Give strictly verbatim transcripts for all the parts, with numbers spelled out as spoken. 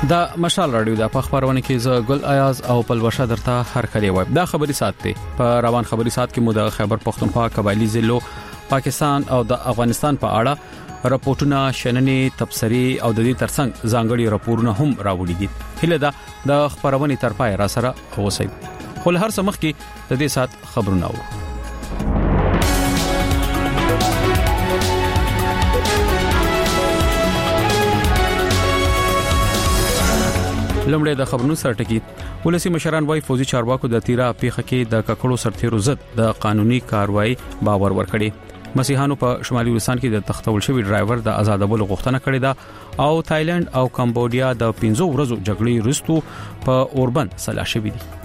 دا مشال رادیو د خبرونه کې ز ګل ایاز او پلوشه درته هر کلی وای دا خبري سات ته په روان خبري سات کې مو د خیبر پختونخوا قبایلی ضلعو پاکستان او د افغانستان په اړه راپورټونه شننې تبصري او د دې ترڅنګ ځانګړي راپورونه هم راوړي دي هله دا د خبرونه تر پای را سره اوسئ خو هر څه مخ کې د دې سات خبرونه اورو لمړی د خبرونو سرټکی ولسی مشران وای فوجي چارواکو د تیرا پیخه کې د ککړو سرتیرو ضد د قانوني کاروایی باور ورکړي مسیحانو په شمالي وستان کې د تختول شوی ډرایور د آزادولو غوښتنه کړې ده او تایلند او کمبودیا د پنځو ورځو جګړې وروسته په اوربند سلا شوی دي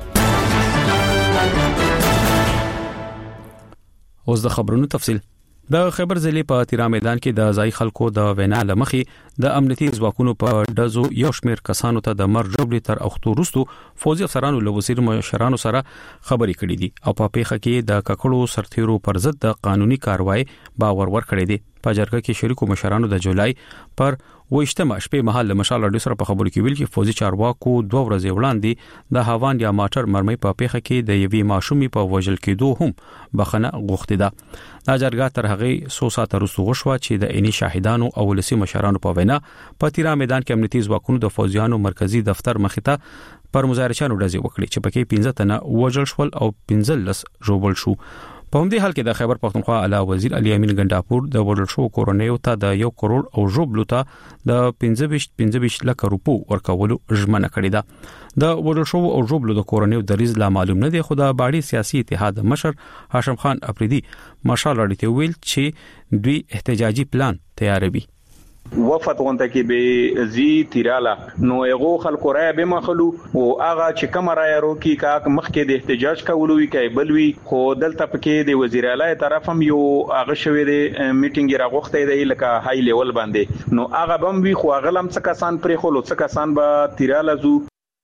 اوس د خبرونو تفصیل د خیبر ضلع په تیرا میدان کې د ځای خلکو د وینا لمخي د امنیتي ځواکونو په دزو یو شمیر کسانو ته د مر جوړې تر اختو وروسته فوجي افسرانو له وزیر مشرانو سره خبرې کړې دي او په پیخه کې د ککړو سرتیرو پر ضد د قانوني کاروایی باور ورکړی دی په جرګه کې شریکو مشرانو د جولای پر وښتمه شپې مهال مشال رادیو سره په خبرو کې ویل چې فوجي چارواکو دوه ورځې وړاندې د هاوان یا ماټر مرمۍ په پیخه کې د یوې ماشومې په وژل کېدو هم بخنه غوښتي ده دا جرګه تر هغه سو ساعت وروسته وشوه چې د عیني شاهدانو او ولسی مشرانو په وینا په تیرا میدان کې امنیتي ځواکونو د فوجیانو مرکزی دفتر مخې ته پر مظاهرچیانو ډزې وکړي چې پکې پنځه تنه وژل شول او پنځه لس ژوبل شو په همدې حال کې د خیبر پختونخوا اعلی وزیر علي امین ګنداپور د وژل شو کورونیو ته د یو کروڑ او ژوبلو ته د پنځه ویشت لک روپو ورکولو ژمنه کړې ده د وژل شو او ژوبلو د کورونیو د ریز لا معلوم نه دی خو د باړي سیاسي اتحاد مشر هاشم خان افریدي مشال رادیو ویل چې دوی احتجاجي پلان تیاروي وفد غونډه کې به زی تیراله نو یو خلکو راي به مخلو او هغه چې کوم راي روکي کا مخ کې د احتجاج کولو وی کوي بلوي خو دلته پکې د وزیر اعلی طرف هم یو هغه شوی دی میټینګ راغوخته دی لکه های لیول باندې نو هغه بم وی خو هغه لم څه کسان پرې خلو څه کسان به تیراله زو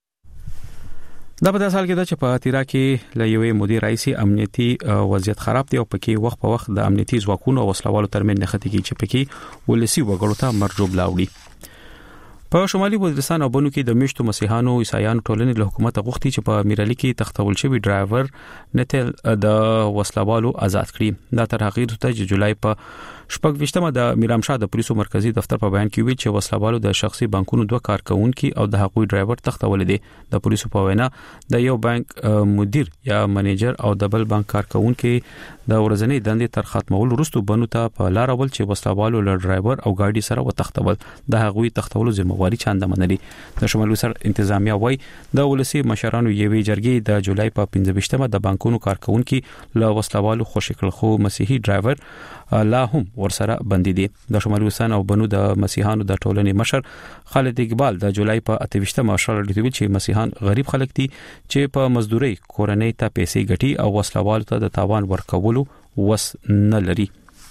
دا په داسې حال کې ده چې په تیرا کې له یوې مدیر رئیسي امنیتي وضعیت خراب دی او پکې وخت په وخت د امنیتي ځواکونو او وسلوالو ترمن نختی کې چې پکې ولسی وګړو ته مرجوب لاوړي په شمالي وزیرستان او بنو کې د میشتو مسیحانو عیسایانو ټولنې له حکومت غوښتي چې په میرالي کې تختول شوی ډرایور نتل د وسلوالو آزاد کړي دا تر هغه ته چې جولای په شپږ وشتمه د میرامشاه د پولیسو مرکزی دفتر په بیان کې ویل چې وسلوالو د شخصي بانکونو دوه کارکونکو او د حقوقي ډرایور تختول دي د پولیسو په وینا د یو بانک مدیر یا منیجر او د بل بانک کارکونکو د ورځنی دندې تر ختمولو وروسته بنو ته په لار ول چې وسلوالو له ډرایور او ګاډي سره وتختول د حقوقي تختولو ذمہواری چانده منلي د شمال وسر انتظامیه وای د ولسی مشرانو یوې جرګې د جولای په پنځه وشتمه د بانکونو کارکونکو له وسلوالو خوشکل خو مسیحي ډرایور لا هم ورسره بندي دي د شمال وسان او بنو د مسیحانو د ټولنې مشر خالد اقبال د جولای په اته وشتمه اشاره لري چې مسیحان غریب خلک دي چې په مزدوري کورنۍ ته پیسې ګټي او وسلوال ته د تاوان ورکولو وس نه لري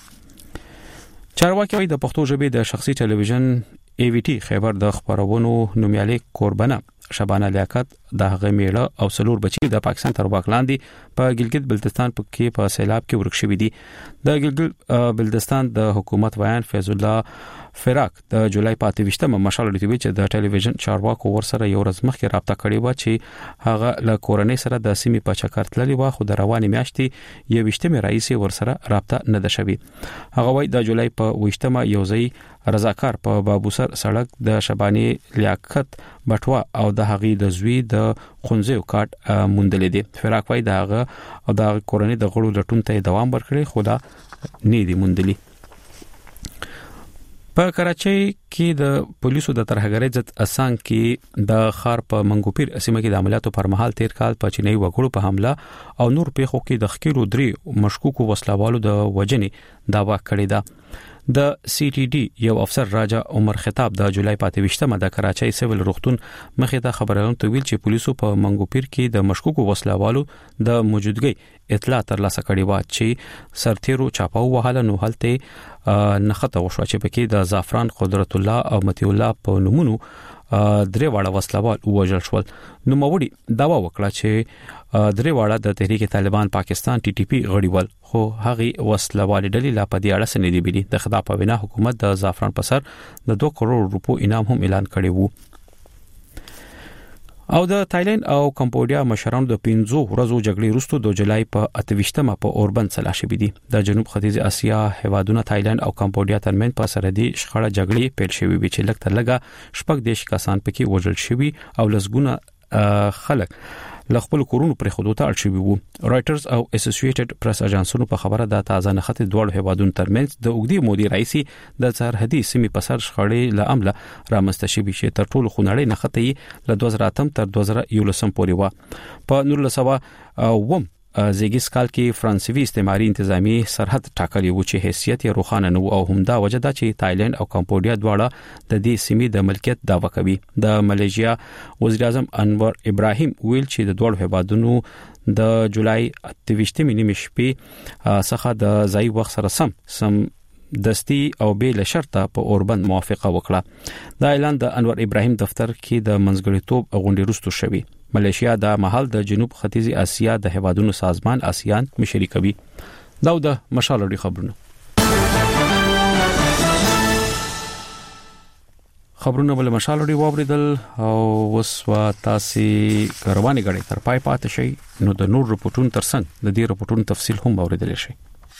چارواکي د پښتو ژبې د شخصي ټلویزیون ای وی ټی خیبر د خبرونو نومیالي قربانه شبانه لیاقت د هغه میړه او سلور بچی د پاکستان تر واک لاندې په ګلګت بلتستان کې په سیلاب کې ورک شوی دي د ګلګت بلتستان د حکومت ویان فیض الله فراق د جولای په اته وشتمه مشال لري چې د ټلویزیون چارواکو ورسره یو ورځ مخکې رابطه کړې و چې هغه له کورنۍ سره د سیمې په چکر تللی و خو د روانې میاشتې یو وشتمه رئیس ورسره رابطه نه ده شوی هغه وای د جولای په وشتمه یو ځای رضاکار په بابوسر سړک د شبانی لیاقت بټوا او د هغې د زوی د خونځو کارت موندل دي فراق وای دغه او د کورنۍ د غړو لټون ته دوام ورکړي خو دا نه دی موندلي په کراچۍ کې د پولیسو د ترهګرۍ ضد اسان کې د خار په منګوپیر سیمه کې د عملیاتو پر مهال تیر کال په چینی وګړو په حمله او نور پیښو کې د خکیرو درې مشکوکو وسلوالو د وجنې داوا کړې ده د سی ټي ډي یو افسر راجا عمر خطاب د جولای په اته وشتمه د کراچۍ سیویل روغتون مخې ته خبرونه تویل چې پولیسو په منګوپیر کې د مشکوکو وسلوالو د موجودګۍ اطلاع ترلاسه کړې و چې سرتیرو چاپاو وهاله نو هلته نخته وشو چې پکې د زعفران قدرت الله او متي الله په نومونو درې واړه وسلوال وژل شول نو موري داوا وکړه چې درې واړه د تحریک طالبان پاکستان ټي ټي پی غړي ول خو هغه وسلوال ډلې لا په دې اړه سندې بلی د خدا په وینا حکومت د زعفران په سر د دوه کروڑ روپو انعام هم اعلان کړی وو او د تایلند او کمبودیا مشرانو د پنځو ورځو جګړې وروسته د جولای په اتهشتمه په اوربند سلا شوې دي. د جنوب ختیځ اسیا هیوادونو تایلند او کمبودیا ترمن په سرحدي شخړه جګړې پیل شوې وي چې لږ تر لږه شپږ دیش کسان پکې وژل شوي او لسګونه خلک لخپل کورونو پر خودو ته اړ شوي وو. رائټرز او اسوسییټډ پریس اژانسونو په خبره د تازه نخښت دوه هیوادونو ترمنځ د اوګدي مودي رئیسي د سرحدي سیمې په سر شخړې له امله رامنځته شوي چې تر ټولو خونړۍ نخښت له دوه زره اتم تر دوه زره یولسم پورې و. په نور لسوه وم زیګیس کال کې فرانسوي استعماري انتظامی سرحد ټاکلی و چې حیثیت یې روښانه نه و او همدا وجه ده چې تایلند او کمبودیا دواړه د دې سیمې د ملکیت دعوه کوي. د ملیشیا وزیر اعظم انور ابراهیم ویل چې د دوه هیوادونو د جولای اتهشتمې نیمه شپې څخه د ځای وخت سره سم سم دستی او بیل شرطه په اوربند موافقه وکړه. دا اعلان د انور ابراهیم دفتر کې د منځګړیتوب غونډې وروسته شوی. ملیشیا د محل د جنوب ختیځ اسیا د هیوادونو سازمان آسیان مشري کوي. دا د مشالړي خبرونه خبرونه بل مشالړي واوریدل او وسوا تاسو کارواني غړي تر پای پاتې شي نو د نور رپورټونو ترڅنګ د دې رپورټونو تفصیل هم اوریدل شي.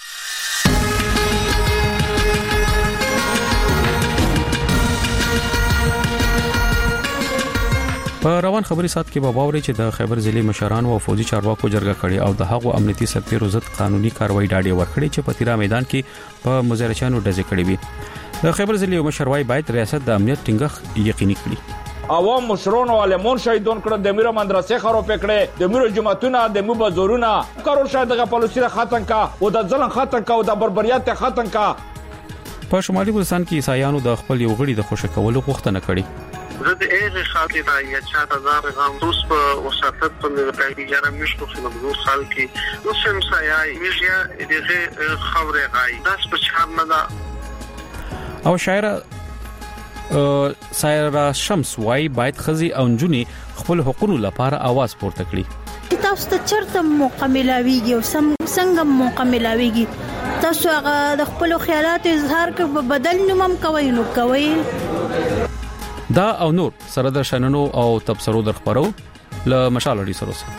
په روان خبري سات کې به باوري چې د خیبر ضلع مشرانو او فوجي چارواکو جرګه کړې او د هغو امنیتي سرتیرو ضد قانوني کاروایی ډاډي ورکړي چې په تیرا میدان کې په مظاهرچیانو ډزې کړې وي. د خیبر ضلع مشروای باید ریاست د امنیت ټینګښت یقیني کړي. عوام مشرون او علمون شهیدون کړه د میرو مدرسې خراب کړي د میرو جماعتونه د مو بازورونه کارول شاید د پالیسي ختم کا او د ظلم ختم کا او د بربریت ختم کا. په شمالي بلوچستان کې عیسایانو د خپل یو غړي د خوشی کولو غوښتنه کړې. زه د ایغه خاطر راځي چې دا غام دوس په وساتت په لږه یاره مشکو په نور خال کې نو سم سایي میږي دغه خبره غاي داس په چار نه او شاعر سایرا شمس وای باید خزي او نجونی خپل حقوقو لپاره आवाज پورته کړي. تاسو ته چرته موقع ملاويږي او سم څنګه موقع ملاويږي تاسو هغه د خپل خیالات اظهار کړئ بدل نومم کوي نو کوي. دا او نور سره د شننو او تبصرو در خبرو ل مشالړي سره سره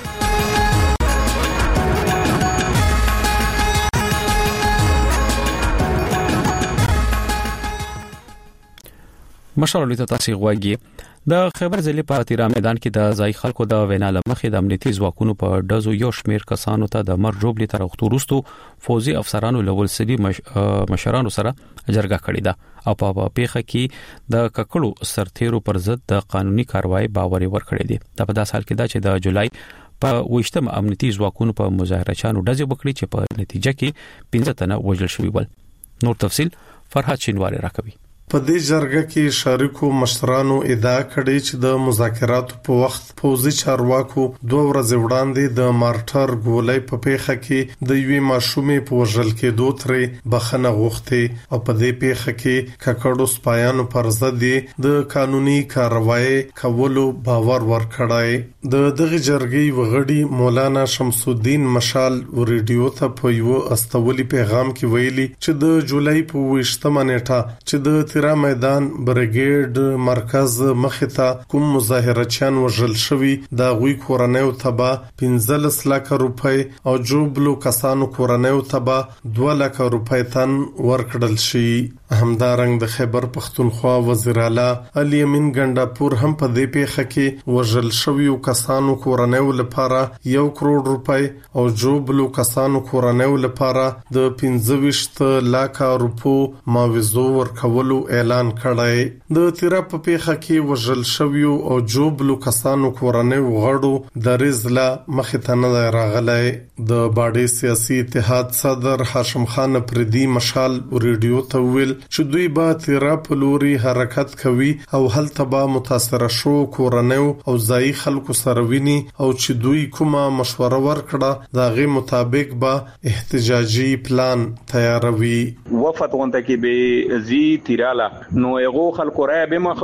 مشالړي ته تاسو غواګي. د خیبر ضلع په تیرا میدان کې د ځای خلکو د وینا لمخې د امنیتي ځواکونو په ډزو یو شمیر کسانو ته د مر جوړ لتر وختورستو فوجي افسرانو لول سدي مش... مشرانو سره جرګه کړې ده او په پیښه کې د ککړو سرتیرو پر ضد د قانوني کاروایی باور ورکړې دي. دا په داس حال کې ده چې د جولای په وشتم امنیتي ځواکونو په مظاهرچانو ډزې وکړي چې په نتیجه کې پنځه تنه وژل شوي ول. نور تفصيل فرحت شینواری راکوي. په دې جرګه کې شریکو مشرانو ادعا کړې چې د مذاکراتو په وخت پوزي چارواکو دوه ورځې وړاندې د مارټر ګولۍ په پیښه کې د یوې ماشومې په وژل کې دوه ترې بخنه غوښتي او په دې پیښه کې ککړو سپایانو پر ضد د قانوني کاروایی کولو باور ورکړای. د دغه جرګې وغړي مولانا شمس الدین مشال ریډیو ته په یو استولي پیغام کې ویلي چې د جولای په وشتمه نیټه چې د تیرا میدان برګیډ مرکز مخته کوم مظاهرچیان وژل شوی د غوي کورنیو تبا پنځه لک روپۍ او جوبلو کسانو کورنیو تبا دوه لک روپۍ تن ورکړل شي. همدارنګ د خیبر پختونخوا وزیر اعلی علي امین ګنداپور هم په دې پیښه کې وژل شوی کسانو کورنیو لپاره یو کروڑ روپۍ او جوبلو کسانو کورنیو لپاره د پنځه ویشت لک روپو معاوضه ورکولو اعلان کړی. د تیرا په پیښه کې وژل شوی او جوبلو کسانو کورنیو غړو د رزلا مخته نه راغلی. د باډي سیاسي اتحاد صدر هاشم خان پردي مشال ریډیو ته ویل چې دوی به تیرا په لوري حرکت کوي او هلته به متاثر شو کورنیو او ځای خلکو سره ویني او چې دوی کومه مشوره ورکړه دغه مطابق به احتجاجي پلان تیاروي. وفد غونډه کې به زی تیراله نو یو خلکو را به مخلو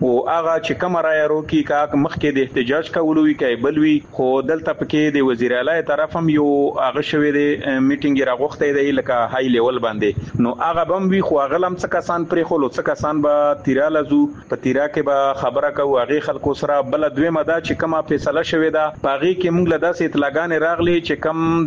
او هغه چې کوم رايرو کې کا مخکې د احتجاج کولو وی کوي بلوي خو دلته پکې د وزیر اعلی طرف هم یو هغه شوی دی میټینګ راغوخته دی لکه های لیول باندې نو هغه بم وی خو هغه لم څه کسان پرې خلو څه کسان به تیراله زو په تیرا کې به خبره کوو هغه خلکو سره بل دوی مدا چې کومه فیصله شوی دا باغی کې موږ له داسې اطلاعات راغلي چې کم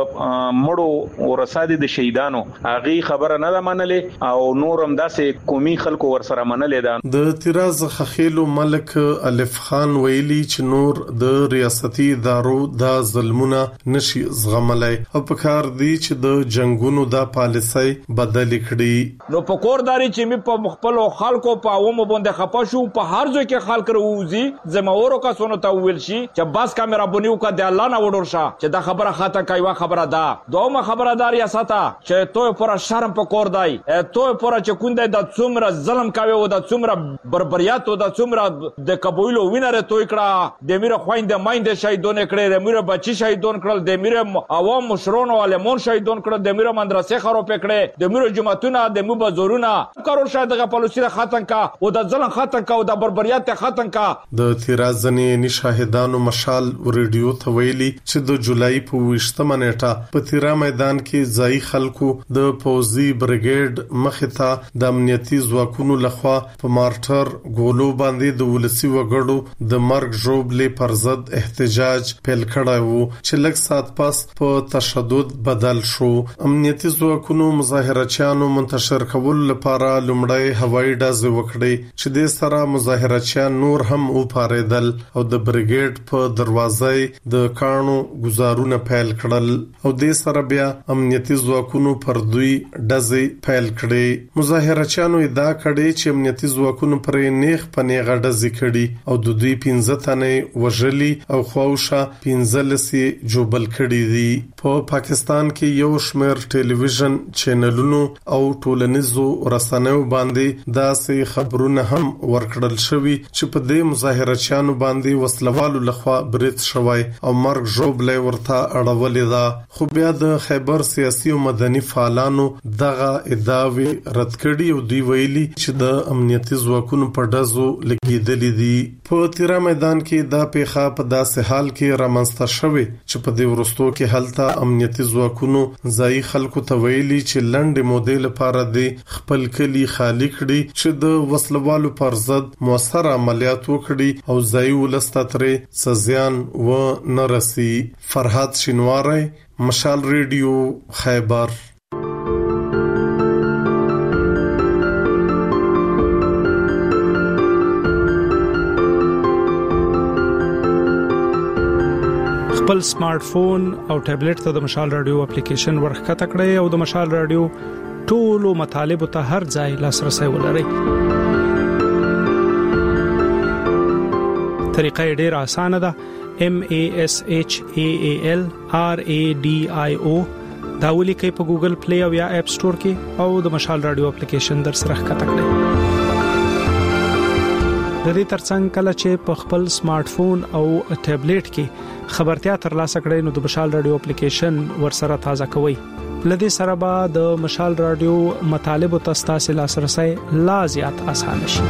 د مړو او رسادي د شهیدانو هغه خبره نه منلې او نورم داسې قومي خلکو ورسره منلې ده. د تیراز خخیلو ملک الف خان ویلي چې نور د ریاستي ادارو د ظلمونه نشي زغملای او په کار دی چې د جنگونو د پالیسۍ بدل کړي. نو په کورداري چې می په خپل خلکو په اومو باندې خپه شو په هر ځای کې خلک وروزي زموږ کا سونو ته ویل شي چې بس کیمرا بنیو کا د الله نه وډور شه چې دا خبره خاطه کوي خبره ده دومره خبره دار یا ساته چې توه پر شرم په کور دی توه پر چې کونده د څومره ظلم کوي او د څومره بربریات او د څومره د قبایلو وینره توې کړه د میره خويند مایند شهیدونه کړي د میره بچی شهیدون کړل د میره عوام مشرونو علمون شهیدون کړل د میره مدرسې خراب کړي د میره جماعتونه د مو بزورونه کارو شاید د پالیسي ختم کا او د ظلم ختم کا او د بربریات ختم کا. د تیرازنی نشاهدانو مشال ریډیو ته ویلي چې د جولای په ویشتمه نیټه په تیرا میدان کې ځای خلکو د پوزي برګیډ مخه ته د امنیتي ځواکونو لخوا په مارټر ګولو باندې د ولسی وګړو د مرګ ژوبلې پر ضد احتجاج پیل کړی وو چې لږ سات پس په تشدد بدل شو. امنیتي ځواکونو مظاهرچیانو منتشر کول لپاره لومړی هوایي ډز وکړي چې د سره مظاهرچیان نور هم او پاریدل او د برګیډ په دروازې د کانو گزارونه پیل کړل او د سره بیا امنیتي ځواکونو پر دوی ډزې پیل کړې. مظاهرچیانو ادعا کړې چې امنیتي ځواکونو پر نیغ پنیغه ډزې کړي او د دوی پنځه تنې وژلي او خواوشه پنځه لسي جوبل کړي دي. په پاکستان کې یو شمېر ټلویزیون چینلونو او ټولنیزو رسنیو باندې داسې خبرونه هم ورکړل شوي چې په دې مظاهرچیانو باندې وسلوالو لخوا برید شوی او مرګ ژوبلې ورته اړولې ده. خو بیا د خیبر سیاسي او مدني فعالانو دغه ادعاوې رد کړي او دوی ویلي چې د امنیتي ځواکونو په ډزو لګیدلې دي. په تیرا میدان کې دا پیښه په داسې حال کې رامنځته شوې چې په دې ورستو کې هلته امنیتي ځواکونو ځای خلکو ته ویلي چې لنډ مودې لپاره د خپل کلی خالی کړي چې د وسلوالو پر ضد موثر عملیات وکړي او ځای ولسته ترې سزیان و نرسي. فرحات شینواری، مشال ریډیو، خیبر. خپل سمارټ فون او ټابلیټ ته د مشال رادیو اپلیکیشن ورخکته کړئ او د مشال رادیو ټولو مطالبه ته هر ځای لاسرسي ولرئ. طریقه ډیره اسانه ده. M A S H A A L R A D I O دا ولیکئ په ګوګل پلی او یا اپ سٹور کې او د مشال رادیو اپلیکیشن در سره ښکته کړئ. د دې ترڅنګ کله چې په خپل سمارټ فون او ټابلیټ کې خبرتیا ترلاسه کړئ نو د مشال رادیو اپلیکیشن ورسره تازه کوئ. لدې سره به د مشال رادیو مطالب او تاسو لاسرسي لا زیات اسانه شي.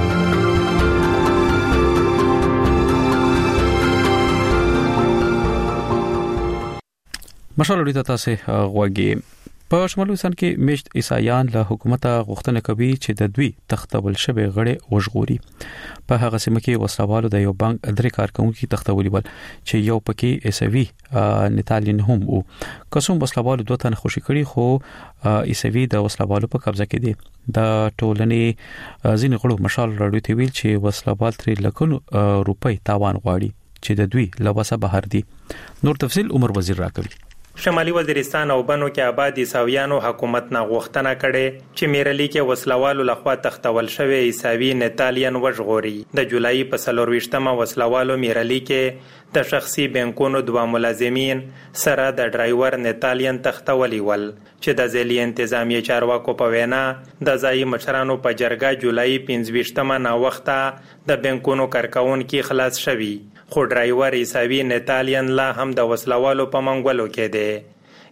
مشال رادیو تاسو غوږی په شمالي هندوستان کې مشت عیسایان له حکومت غوښتنه کوي چې د دوی تختول شوی غړي وژغوري. په هغه سیمه کې وسلوالو د یو بانک درې کارکونکو تختولي ول چې یو پکې ایسوي نیتالین هم او قسم وسلوالو دوه تن خوشي کړي خو ایسوي د وسلوالو په قبضه کې دي. د ټولنې ځینې غړو مشال رادیو ته ویل چې وسلوال تر لکونو روپۍ تاوان غواړي چې د دوی لوسه بهر دي. نور تفصیل عمر وزیر راکوي. شمالي وزیرستان او بنو کې آباد عیسویانو حکومت نه غوښتنه کړې چې میرلی کې وسلوالو لخوا تختول شوی عیسوي نیتالین وژغوري. د جولای په څلورویشتمه وسلوالو میرلی کې د شخصي بانکونو دوه ملازمین سره د ډرایور نیتالین تختولي ول چې د ځلي انتظامی چارواکو په وینا د ځای مشرانو په جرګه جولای پنځویشتمه نا وخته د بانکونو کارکون کې خلاص شوی خو ډرایور عیسوي نیتالین لا هم د وسلوالو په منګولو کې دی.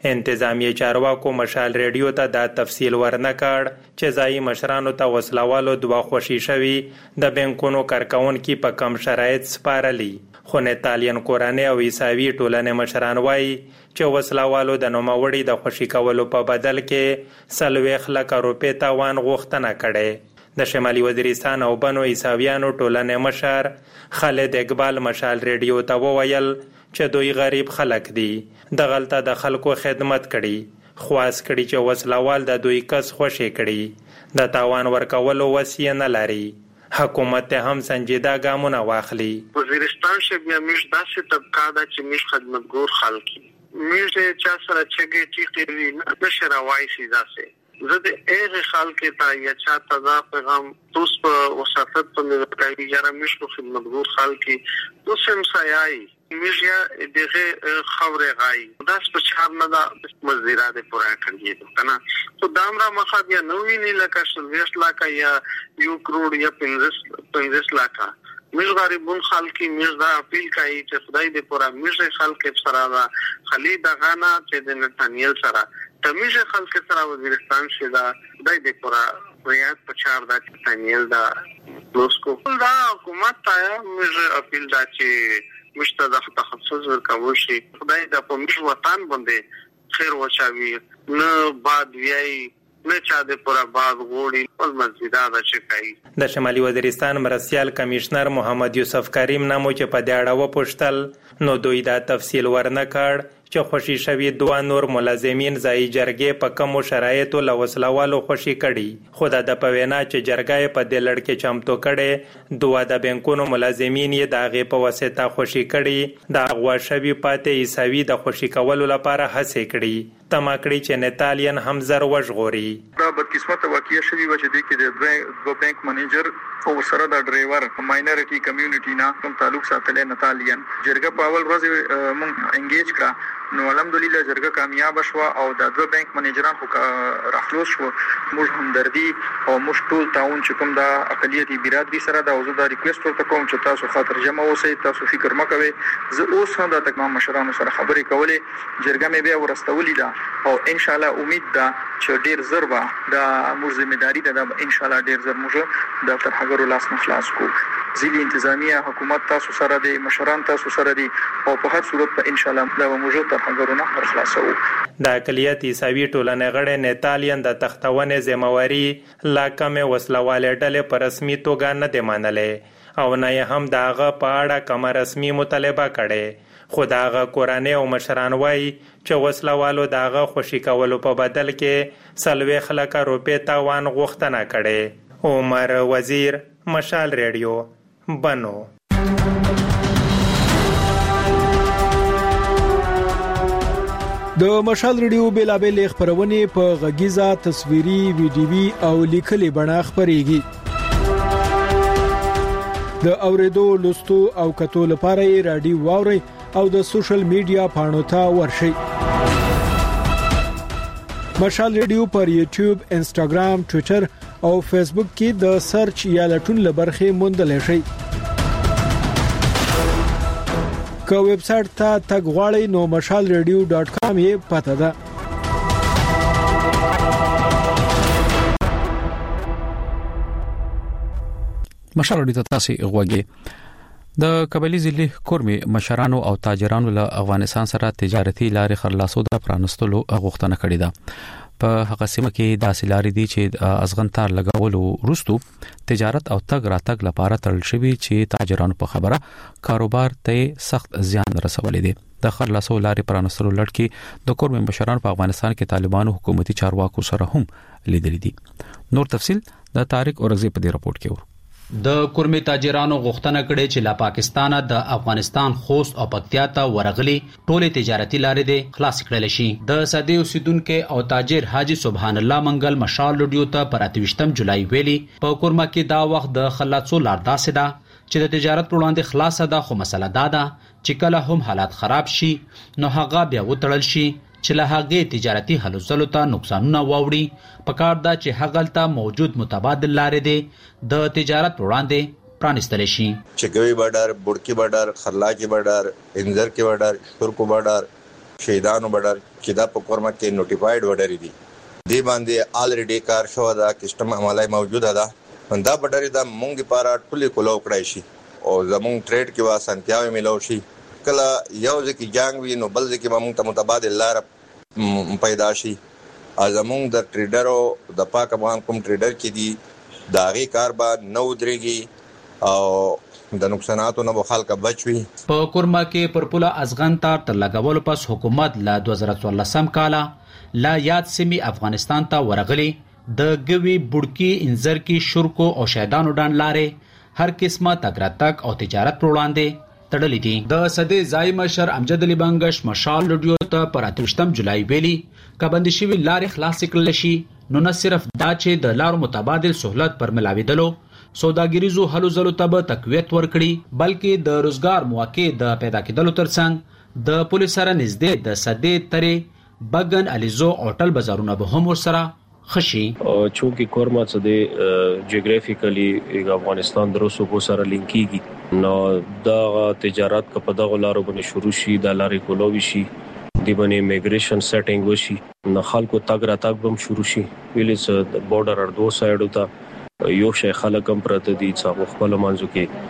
انتظامی چارواکو مشال ریډیو ته دا تفصیل ورنکړ چې ځایي مشرانو ته وسلوالو دوه خوشي شوي د بانکونو کارکونکي په کم شرایط سپارلي. خو نیتالیان کورنۍ او عیساوي ټولنې مشران وایي چې وسلوالو د نوموړي د خوشي کولو په بدل کې څلوېښت لکه روپۍ تاوان غوښتنه کړې. د شمالي وزیرستان او بنو عیساویانو ټولنې مشر خالد اقبال مشال ریډیو ته وویل چې دوی غریب خلک دي، دغلته د خلکو خدمت کړي، خواست کړي چې وسلوال د دوی کس خوشي کړي، د تاوان ورکولو وس یې نه لري. حکومت ته هم سنجیده ګامونه واخلي. وزیرستان شه بیا مش داسې طبقه ده چې مش خدمتګور خلک مش چا سره چګې ټیقې وي نه شراوای سي داسې زه د هغه خلک ته یا چا ته دا پیغام توس په وسافت په ملګری یاره مش خدمتګور خلک توس هم سایي میجیا دغه خبره غای دا سپچار نه دا مزیراده پورا کړی کنه تو دامرا مخه بیا نو ویني لکه شلويش لاکه یا یو کروڑ یا پنځه لاکه میز غریبون خلکی میز دا اپیل کوي چې خدای دې پورا میز خلک سره دا خلی دا غانا چې د نتانیل سره تمیز خلک سره وزیرستان شه دا خدای دې پورا ریاض پچار دا نتانیل دا لوسکو دا حکومت ته میز اپیل دا چې مشته د تخصص ورکول شي خدای د په مش وطن باندې خیر وچاوي نه باد ویای نه چا د پورا باد غوړي او مسجدا د شکای. د شمالي وزیرستان مرستيال کمشنر محمد یوسف کریم نامو چې په دې اړه وپوښتل نو دوی دا تفصیل ورنکړ چې خوشي شوی دوه نور ملازمین ځای جرګې په کومو شرایطو له وسلوالو خوشي کړي. خو د پوینا چې جرګې په دې لړ کې چمتو کړي دوه د بانکونو ملازمین یې د هغې په واسطه خوشي کړي د غوا شوی پاتې عیساوي د خوشي کولو لپاره هڅې کړي. تما کړي چې نیتالیان هم زر وژغوري. دا بدقسمت واقعیا شوی و چې د کې د بانک منیجر او سره د ډرایور ماینورټي کمیونټي نه کوم تعلق ساتل نتالیان جرګه په اول ورځ مونږ انګیج کړه نو الحمدلله جرګه کامیاب شو او د دوه بانک منیجران خو راخلوص شو. موږ همدردي او موږ ټول تعاون چې کوم د اقلیتي برادری سره د اوزو د ریکوست ورته کوم چې تاسو خاطر جمع اوسئ، تاسو فکر مکوئ. زه اوس هم د تمام مشرانو سره خبرې کولې، جرګه مې بیا ورستولې ده او ان شاء الله امید ده چې ډیر زر به د موږ ځمېداري ده ان شاء الله ډیر زر موږ د ترهګرو لاس نه خلاص کو. ځینې انتظامیه حکومت تاسو سره دی، مشران تاسو سره دي او په هر صورت په ان شاء الله دا موږ ترهګرو نه خلاصو. د اقلیت عیساوي ټولنې غړي نیتالیان د تختونې ذمہواری لا کمه وسلواله ډلې په رسمي توګه نه دی منلې او نه هم داغه په اړه کوم رسمي مطالبه کړي. خو داغه کورنۍ او مشران وایي چې وسلوالو داغه خوشي کولو په بدل کې څلوېښت لکه روپۍ تاوان غوښتنه کړې. عمر وزیر، مشال ریډیو، بنو. د مشال ریډیو بیلابل خبرونه په غږیزه، تصویري، ویډیوي او لیکلي بڼه خبريږي. د اوریدو، لوستو او کتو لپاره رادیو واوري او د سوشل میډیا پاڼو ته ورشئ. مشال ریډیو پر یوټیوب، انسټاګرام، ټوئیټر او فیسبوک کې د سرچ یا لټون لبرخه موندل شي. که ویب سټ ته تګ غواړئ نو مشال ریډیو ډاٹ کام یې پته ده. مشال ریډیو تاسو غوږی د قبایلی ضلع کورمي مشرانو او تاجرانو له افغانستان سره تجارتي لارې خلاصو د پرانستلو غوښتنه کړې ده. په هغه سیمه کې د اسلاري دي چې ازغن تار لګولو وروستو تجارت او تګ راتګ لپاره تړل شوی چې تاجرانو په خبره کاروبار ته سخت زیان رسولې دي. د خلاصو لارې پرانستلو لړ کې د کورمي مشرانو په افغانستان کې طالبانو حکومتي چارواکو سره هم لیدل دي. نور تفصيل د طارق اورغزي په دې راپورټ کې ور د کورمي تاجرانو غوښتنه کړې چې لا پاکستان د افغانستان خوست او پکتیا ته ورغلي ټوله تجارتي لارې دې خلاص کړل شي. د ساده اوسیدونکو او تاجر حاجی سبحان الله منګل مشال ریډیو ته پر اتوشتم جولای ویلي په کورما کې دا وخت د خلاصو لار داسې ده چې د تجارت پر وړاندې خلاصه ده، خو مسله دا ده چې کله هم حالات خراب شي نو هغه بیا وتړل شي چې له هغه تجارتي حلزلو ته نقصانونه واوړي. پکار دا چې هغه ته موجود متبادل لارې دي د تجارت وړاندې پرانستل شي. چګوي بارډر، بورکی بارډر، خرلاکی بارډر، انځر کې بارډر، ترکو بارډر، شهیدانو بډر چې دا په کورما کې نوټیفایډ وډر دي دی باندې الریډي کار شو دا کسٹم عملای موجوده ده دا بډر دا مونږ لپاره ټولې کولو کړای شي او زمونږ ټریډ کې واسانتیاوي ملو شي کله یو ځکه جنگ وي نو بل ځکه مونږ ته متبادل لار پیدا شي ازمونږ د ټریډرو د پاک افغان کوم ټریډر کې دي دا غي کار با نو درېږي او د نقصاناتو نه خلک بچوي. په کورما کې پر پوله ازغن تار تر لګولو پس حکومت لا دوه زره څوارلسم کال لا یاد سیمې افغانستان ته ورغلي د ګوي بډکی انزرکی شورکو او شهدانو ډان لارې هر قسمه تګراتک او تجارت پر وړاندې تړلې دي. د صدې ځای مشر امجد علي بنگش مشال رادیو ته پر اتوشتم جولای ویلي کبند شوی لارې خلاص کړل شي نو نه صرف دا چې د لارو متبادل سہولت پر ملاویدلو سوداګریزو هلو زلو ته تقویت ورکړي بلکې د روزګار مواقع د پیدا کېدلو ترڅنګ د پولیس سره نږدې د صدې ترې بغن الیزو هوټل بازارونه به هم ورسره خشي. چونکی کورما څه د جیوغرافیکلی افغانستان درو صوبو سره لینکيږي نو دا تجارت په دغه لارو باندې شروع شي د لارې کولوي شي دی باندې میګریشن سیټینګ وشي نو خلکو تاګ را تاګ بم شروع شي ویلز د بورډر ار دوه سایډو ته یو شي خلک هم پرته دي چې خپل منځو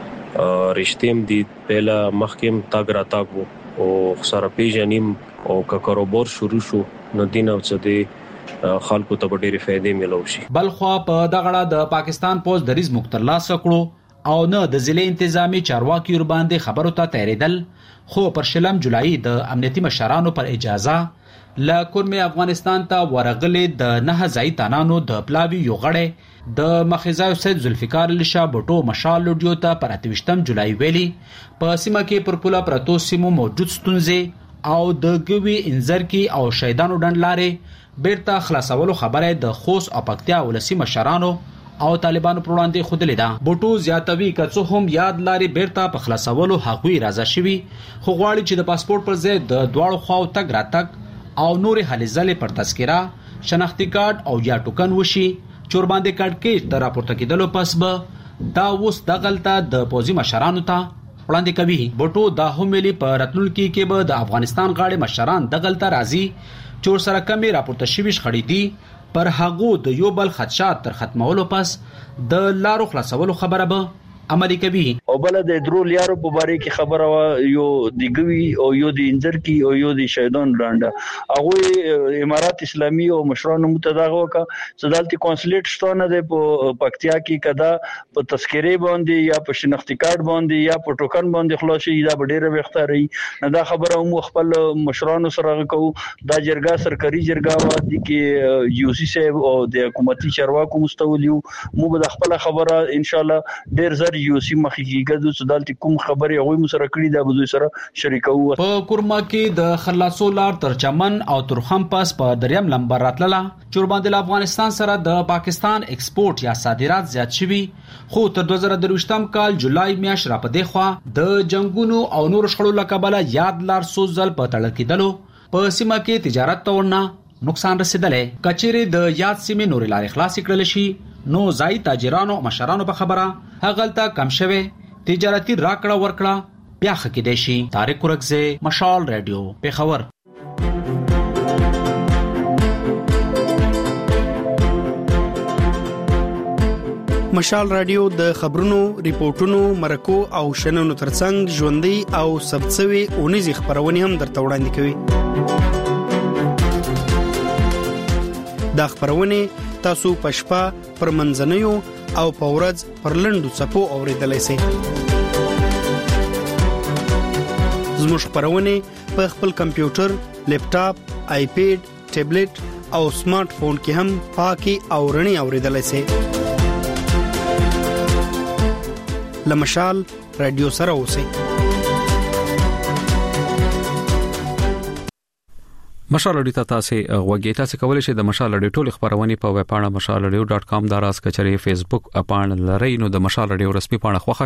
کې رښتیم دي پهلا مخکم تاګ را تاګ وو او سره پیژنیم او کا کاروبار شروع شو نو دینه چې د خلکو ته ډېری فائدې ملو شي. بلخوا په دغړه د پاکستان پوز دریز مخترلا سکړو او نه د ضلع انتظامی چارواکي ور باندې خبرو ته تیریدل خو پر شلم جولای د امنیتي مشرانو پر اجازه لا کورم افغانستان ته ورغلې د نه ځای تنانو د پلاوی یو غړې د مخزای سید ذوالفقار علی شاه بټو مشال لوډیو ته پر اتوشتم جولای ویلي په سیمه کې پر پوله پرتو سیمو موجود ستونزې او د ګوي انزرکی او شهیدانو ډنډلارې بیرته خلاصولو خبره د خوست او پکتیا ولسی مشرانو او طالبانو پر وړاندې خودلې ده. بوټو زیاتوي کڅو هم یاد لاري بیرته په خلاصولو حقوقي راځي شوی خو غواړي چې د پاسپورت پر ځای د دواړو خواو تګ راتګ او نورې هلې ځلې پر تذکره شناختی کارت او یا ټوکن وشي چور باندې کارت کې د راپورته کېدلو پس به دا اوس دغلطه د پوزي مشرانو ته وړاندې کوي. بوټو دا هم ویلي په راتلونکي کې به د افغانستان غاړي مشران دغلطه راځي چور سره کمی راپورته شوی شخړې دي پر هغه د یو بل خدشات تر ختمولو پس د لارو خلاصولو خبره به عملی کوي. او بل د درو لیارو په باره کې خبره وا یو د ګوي او یو د انځر کې او یو د شهیدان لاندې هغه امارات اسلامي او مشرانو متداغه وکا صدالتي کونسلیټ شتونه د پکتیا کې کدا په تذکره باندې یا په شناختی کارت باندې یا په ټوکن باندې خلاصي دا ډیره وختاري نه دا خبره مو خپل مشرانو سره کوو دا جرګه سرکاري جرګه وا دي کې یو سی صاحب او د حکومتي چارواکو مستولیو مو به خپل خبره ان شاء الله ډیر زر یو سی مخکېګه د صدالتي کوم خبره هغه مو سره کړی دا بده سره شریکو. په کورما کې د خلاصو لار تر چمن او ترخم پاس په دریم لمبر راتلله چور باندې افغانستان سره د پاکستان ایکسپورت یا صادرات زیات شوي خو تر دوه زره درویشتم کال جولای میاشت را پدې خوا د جنگونو او نور شخړو لکبله یاد لار سوزل په تړل کېدلو په سیمه کې تجارت تورنه نقصان رسیدلې. کچېره د یاد سیمې نور لارې خلاص کړل شي نو ځای تاجرانو مشرانو په خبره هغلته کم شوه تجارتي راکړه ورکړه بیا خکې دی شي. طارق ورکزه مشال رادیو پیښور. مشال رادیو د خبرونو ریپورتونو مرکو او شننو ترڅنګ ژوندۍ او سبڅوي اونیزي خبرونه هم درته وړاندې کوي. دا خبرونه تاسو پښپا پر منځنیو او پورز پر لندو صفو اوریدلای شئ. زموږ خبرونه په خپل کمپیوټر، لیپټاپ، آیپیډ، ټابلیټ او سمارټ فون کې هم پاکي او رڼي اوریدلای شئ. لمشال رادیو سره اوسئ. مشال اډیو ته تاسو وګورئ تاسو کولای شئ د مشال اډیو ټول خبرونه په ویب پاڼه مشال اډیو ډاټ کام دراز کچري فیسبوک اپاڼه لري نو د مشال اډیو رسمي پاڼه خوخه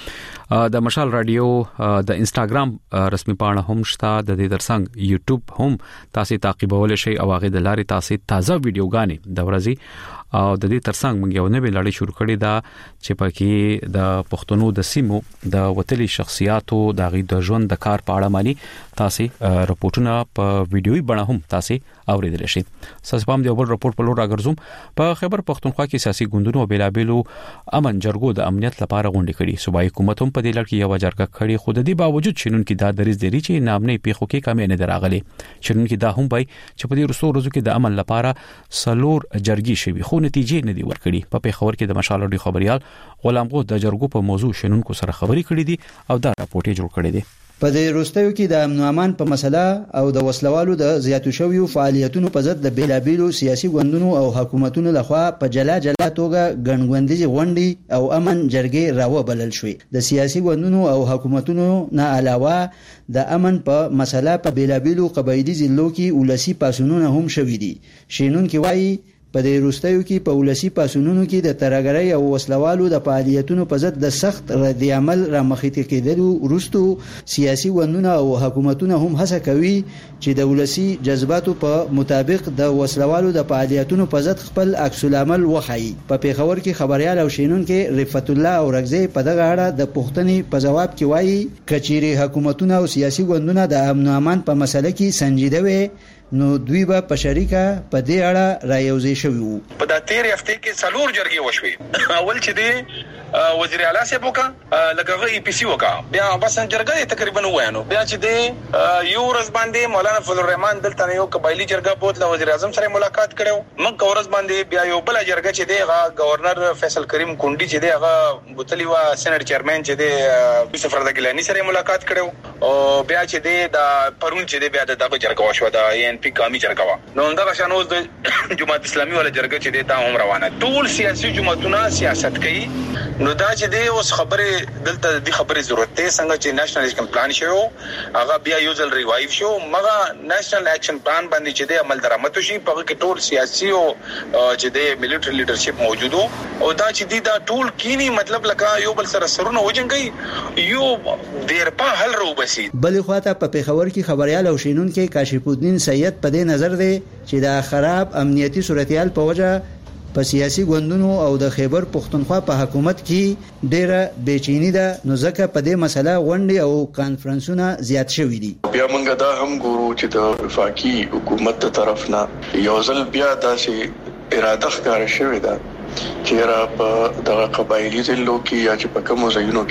کوي د مشال رادیو د انستګرام رسمي پاڼه هم شته د دې ترڅنګ یوټیوب هم تاسو تعقیبولای شئ او هغه د لارې تاسو تازه ویډیوګانې د ورځي او د دې ترڅنګ موږ یو نوې لړۍ شروع کړې ده چې پکې د پښتنو د سیمو د وتلي شخصیاتو د غي د ژوند د کار په اړه مانی تاسو رپورټونه په ویډیوي بڼه هم تاسو اوریدل شئ. ساس پام دی بل رپورټ په لور راګرځوم. په خیبر پښتونخوا کې سیاسي ګوندونو او بیلابلو امن جرګو د امنیت لپاره غونډې کړې. صوبایي حکومت هم په دې لړ کې یو جرګه کړې خو د دې باوجود شینونکو دا دریز دی چې نامنې پیښو کې کمی نه دراغلي. شینونکو دا هم وایي چې په دې رسو روزو کې د امن لپاره سلور جرګې شوي خو نتیجې نه دی ورکړي. په پیښور کې د مشال اډیو خبريال غلام غو د جرګو په موضوع شینونکو سره خبري کړې دي او دا راپورټ یې جوړ کړی دی. په دې وروستیو کې د امن او امان په مسله او د وسلوالو د زیاتو شویو فعالیتونو په ضد د بیلابیلو سیاسي ګوندونو او حکومتونو لخوا په جلا جلا توګه ګڼګوندیزي غونډې او امن جرګې راوبلل شوې. د سیاسي ګوندونو او حکومتونو نه علاوه د امن په مسله په بیلابیلو قبایلی ضلعو کې ولسی پاسونونه هم شوي دي. شینون کې وایي په دې وروستیو کې په ولسی پاسونونو کې د ترګرۍ او وسلوالو د فعالیتونو په ضد د سخت رد عمل را مخې کېدلو وروستو سیاسي ګوندونه او حکومتونه هم هڅه کوي چې د ولسی جذباتو په مطابق د وسلوالو د فعالیتونو په ضد خپل عکس العمل وښيي. په پیښور کې خبريال او شینون کې رفعت الله او رغزي په دغه اړه د پوښتنې په جواب کې وایي کچيري حکومتونه او سیاسي ګوندونه د امن او امان په مسله کې سنجیده وي نو دوی به په شریکه په دې اړه رايوځي شوی وو. په د تیر هفته کې څلور جرګې وشوي. اول چې دی وزیر اعلی صاحب وکا لګغه ای پی سی وکا بیا بس جرګه تقریبا وایانو بیا چې دی یو ورځ باندې مولانا فضل الرحمن دلته یو قبایلی جرګه بوت له وزیر اعظم سره ملاقات کړو. من ورځ باندې بیا یو بل جرګه چې دی هغه گورنر فیصل کریم کونډي چې دی هغه بوتلی وا سېنات چیرمن چې دی یوسف رضا ګیلانی سره ملاقات کړو او بیا چې دی د پرون چې دی بیا دغه جرګه وشو د ان پی قومي جرګه وا نو دا شانوز د جماعت اسلامي ولا جرګه چې دی دا هم روانه ټول سیاسي جماعتونه سیاست کوي. نو دا چې دی اوس خبره دلته د خبره ضرورت ته څنګه چې نېشنل اکشن پلان شو هغه بیا یو ځل ریوایو شو مګه نېشنل اکشن پلان باندې چې دی عمل درآمد شي په کې ټول سیاسي او چې دی ملټری لیډرشپ موجود او دا چې دی دا ټول کینی مطلب لکه یو بل سره سرونه وجنګي یو ډیر په حل رو بسي. بل خواته په پیښور کې خبريال او شینون کې کاشف الدین سید په دې نظر دی چې دا خراب امنیتي صورتحال په وجه په سیاسي ګوندونو او د خیبر پښتونخوا په حکومت کې ډیره بېچینی ده نو ځکه په دې مسله غونډې او کانفرنسونه زیات شوي دي. بیا موږ دا هم ګورو چې د وفاقي حکومت تر طرف نه یو ځل بیا داسې اراده ښکاره شوې ده چې را په دغه قبایلی ضلعو کې یا چې په کومو ځایونو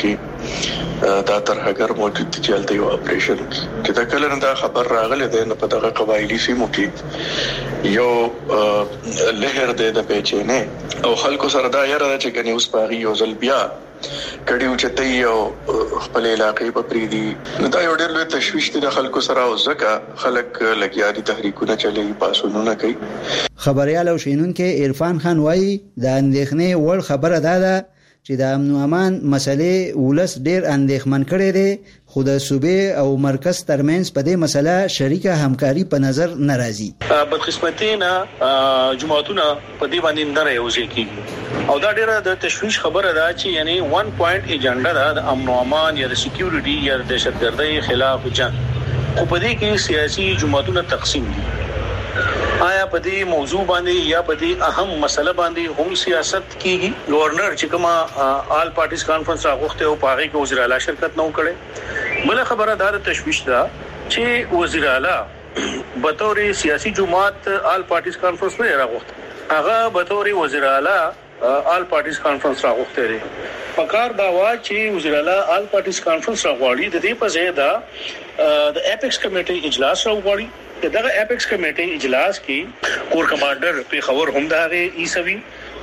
کې دا ترهګر موجود دي چې هلته یو اپریشن چې دا کله نه دا خبر راغلی دی نو په دغه قبایلی سیمو کې یو لهر دی د پیچینې او خلکو سره دا یاره ده چې ګنې اوس په هغې یو ځل بیا کډیو چې ته یو خپل علاقې په پریدي نو دا یو ډېر لوی تشویش دی د خلکو سره او ځکه خلک لګیا دي تحریکونه چلوي پاسونونه کوي. خبريال او شینون کې عرفان خان وایي د اندېښنې وړ خبره ده ده چې د امن او امان مسلې ولس ډېر اندېښمن کړي دي خو د صوبې او مرکز ترمنځ په دې مسله شریکه همکاري په نظر ناراضي. بدقسمتي نه جماعتونه په دې باندې نه راوځي کیږي او دا ډیره د تشویش خبره ده چې یعنی ون پوینټ ایجنډا ده د امن او امان یا د سکیورټي یا د دهشتګردۍ خلاف جنگ خو په دې کې سیاسي جماعتونه تقسیم دي. آیا په دې موضوع باندې یا په دې اهم مسله باندې هم سیاست کیږي. گورنر چې کومه آل پارټیز کانفرنس راغوښته او پاره کې وزیر اعلی شرکت نه وکړي. بل خبره دار تشویش ده چې وزیر اعلی به تور سیاسي جماعت آل پارټیز کانفرنس نه راغوښته هغه به تور وزیر اعلی آل پارټیز کانفرنس راغوښته لري. پکار دا وا چې وزیر اعلی آل پارټیز کانفرنس راغواړي د دې په ځای دا د اپیکس کمیټي اجلاس راغواړي. دغه اپیکس کمیټي اجلاس کې کور کمانډر په خبر هم دا غي ایسوي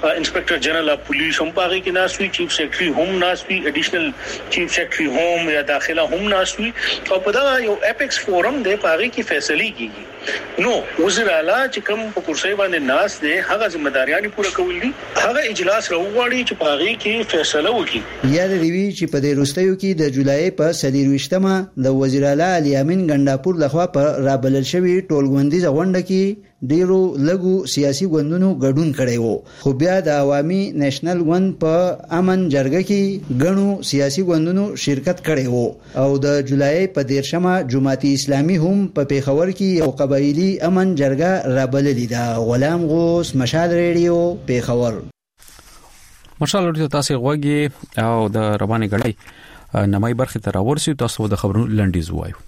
انسپیکټر جنرال اف پولیس هم پاره کې ناسوي، چیف سیکریټري هم ناسوي، اډیشنل چیف سیکریټري هم یا داخله هم ناسوي، او په دا یو اپیکس فورم دی پاره کې فیصله کیږي. نو وزیر اعلی چې کوم په کرسي باندې ناس دي هغه ځمداريان پوره کول دي، هغه اجلاس راوغواړي چې پاره کې فیصله وکړي. یا د ریوی چې په دې وروستیو کې د جولای په سلیروشتمه د وزیر اعلی علي امین ګنداپور لخوا په رابلل شوی ټولغوندیزه غونډه کې ډیرو لګو سیاسي ګوندونو ګډون کړي وو، خو بیا د عوامي نېشنل ګوند په امن جرګه کې غنو سیاسي ګوندونو شرکت کړي وو او د جولای په دیرشمه جماعتي اسلامي هم په پیښور کې یو قبایلی امن جرګه رابللې ده. غلام غوث، مشال ریډیو، پیښور. مشال ریډیو تاسو غوږی او د رواني غړي نمای برخه تر اورسي تاسو د خبرونو لنډیز وایو.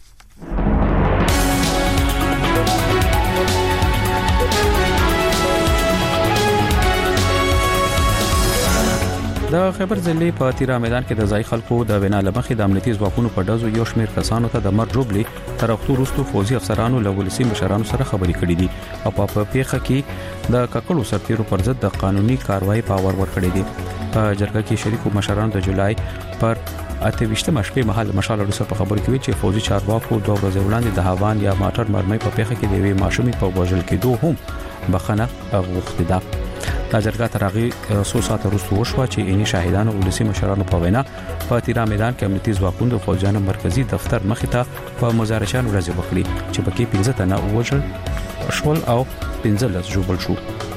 د خبر ځلې په تیرا میدان کې د ځای خلکو د وینا لمخې د امنیتي ځواکونو په ډزو یو شمېر کسانو ته د مر جوړلي تر وختو وروسته فوجي افسرانو له ولسي مشرانو سره خبرې کړې دي او په پیښه کې د ککړو سرتیرو پر ضد د قانوني کاروایی پاور ورکړې دي. په جرګه کې شریکو مشرانو د جولای پر اته ویشتمه شپې مهال مشال رسو په خبرو کې چې فوجي چارواکو دوه ورځې وړاندې د هاوان یا ماټر مرمۍ په پیښه کې د وی ماشومې په وژل کېدو هم بخنه غوښتي ده. د جرګه ترغي څو ساعت وروسته وشو چې اني شاهدانو ولسي مشرانو په وینا په تیرا میدان کې امنیتي ځواکونو د فوجانو مرکزی دفتر مخې ته په مزارشان ورځ وکړي چې پکې پنځه تنه وژل شول او پنځه لس جوړل شو.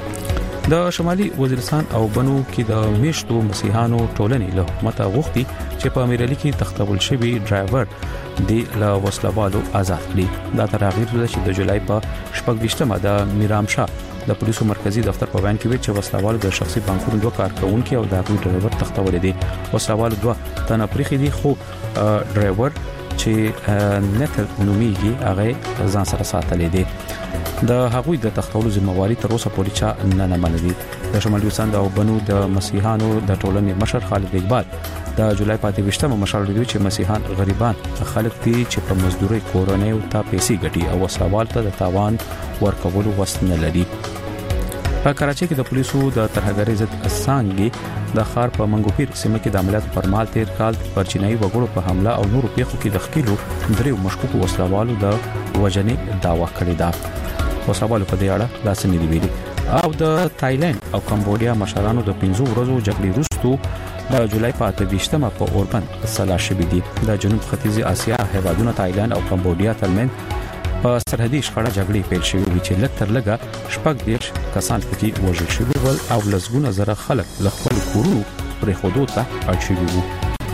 د شمالي وزیرستان او بنو کې د میشتو مسیحانو ټولنې له حکومت غوښتي چې په امیرعلی کې تختول شوی ډرایور دی له وسلوالو آزاد کړي. دا ترغیب چې د جولای په شپږ ویشتمه د میرام شاه د پولیسو مرکزی دفتر په بیان کې ویل چې وسلوالو د شخصي بانکونو دوه کارکونکو او د هغوی ډرایور تختول دي. وسلوالو دوه تنه پرېخي دي خو ډرایور چې نتر نومیږي هغه ځان سره ساتلې دي. د هغوی د تختولو ذمہواری تر اوسه پولیس نه نه منلي. د شمالي وسند او بنو د مسیحانو د ټولنې مشر خالد اقبال د جولای په اته ویشتمه مشال دی چې مسیحان غریبان خلک دي چې په مزدوري کورونه او تا پیسې ګټي او وسلوال ته د تاوان ورکولو وس نه لري. په کراچۍ کې د پولیسو د ترهګرۍ ضد اسانګي د خار په منګوپیر سیمه کې د عملیاتو پر مال تیر کال پر چینایي وګړو په حمله او نورو پیښو کې د خکیلو دریو مشکوکو وسلوالو د وژنې داوا کړې ده. وسلوالو په دې اړه لاسنی دی ویلي او د تایلند او کمبودیا مشرانو د پنځو ورځو جګړې وروسته د جولای په اته ویشتمه په اوربند سلا شوې دي. د جنوب ختیځي اسیا هیوادونو تایلند او کمبودیا ترمنځ په سرحدي شخړه جګړې پیل شوې وي چې لږ تر لږه شپږ دیرش کسان پکې وژل شوي ول او لسګونه زره خلک له خپل کورونو پرې خودو ته اړ شوي وو.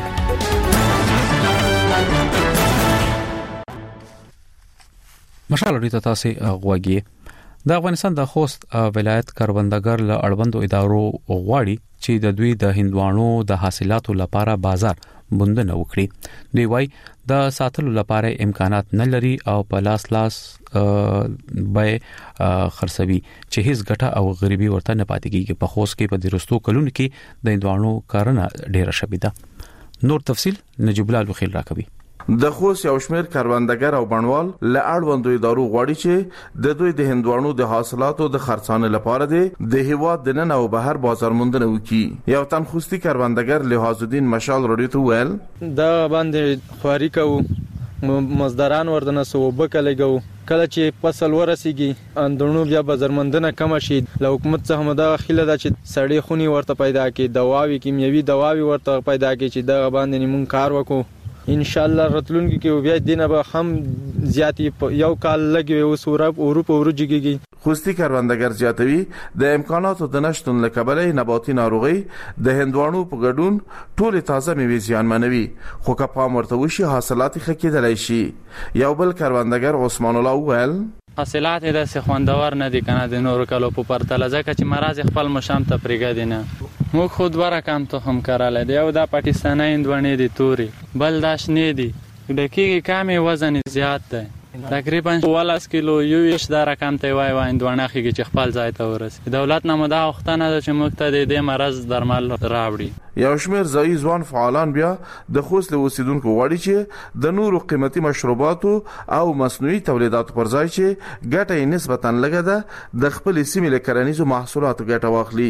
مشال لري تاسو غوږی د افغانستان د خوست ولایت کروندګر له اړوندو ادارو غواړي چې د دوی د هندوانو د حاصلاتو لپاره بازار موندنه وکړي. دوی وايي د ساتلو لپاره امکانات نه لري او په لاس لاس به خرڅوي چې هیڅ ګټه او غریبي ورته نه پاتې کیږي. په خوست کې په درستو کلونو کې د هندوانو کارونه ډیره شوې ده. نور تفصيل نجیب الله وخیل راکوي. د خوست یو شمېر کاروندګر او بڼوال له اړوندو ادارو غواړي چې د دوی د هندوانو د حاصلاتو د خرڅانې لپاره د هیواد د نن او بهر بازار موندنه وکړي. یو تن خوستي کاروندګر لحاظ الدین مشال رډی ته ویل دا باندې خواري کوو مزدوران وردنه سو وبکلګو کله چې فصل ورسیږي اندونو بیا بازارمندنه کم شي له حکومت څخه مدا خیله دا چې سړی خونی ورته پیدا کړي دواوی کیمیاوي دواوی ورته پیدا کړي چې دا باندې مونږ کار وکړو. ان شاء الله راتلونکي کې بیا دینه به هم زیاتی یو کال لګي او سورب اروپا ورجګي. خوستی کاروندګر زیاتوي د امکاناتو د نشټون لکبلې نباتي ناروغي د هندوانو په ګډون ټول تازه میوه زیانمنوي خو که پام ورته وشي حاصلات ښه کېدلی شي. یو بل کاروندګر عثمان الله وویل حاصلات د سخوندور نه دي کنه د نورو کلو په پرتله ځکه چې مرز خپل مشام ته پرېګا دي نه مو خود ورا کم ته هم کراله دی او د پاکستاني هندوانې دي توري بل داش نه دي د کېږي کمې وزن زیات دی تقریبا ولس کیلو یو ویش دا رقم ته وای وای هندوانه خېږي چې خپل ځای ته ورسي. دولت نه مدا وختنه چې موږ ته د دې مرز درمل راوړي. یو شمېر ځای ځوان فعالان بیا د خوست له اوسیدونکو غواړي چې د نورو قیمتي مشروباتو او مصنوعي تولیداتو پر ځای چې ګټه یې نسبتاً لږه ده د خپل سیمې له کرنیزو محصولاتو ګټه واخلي.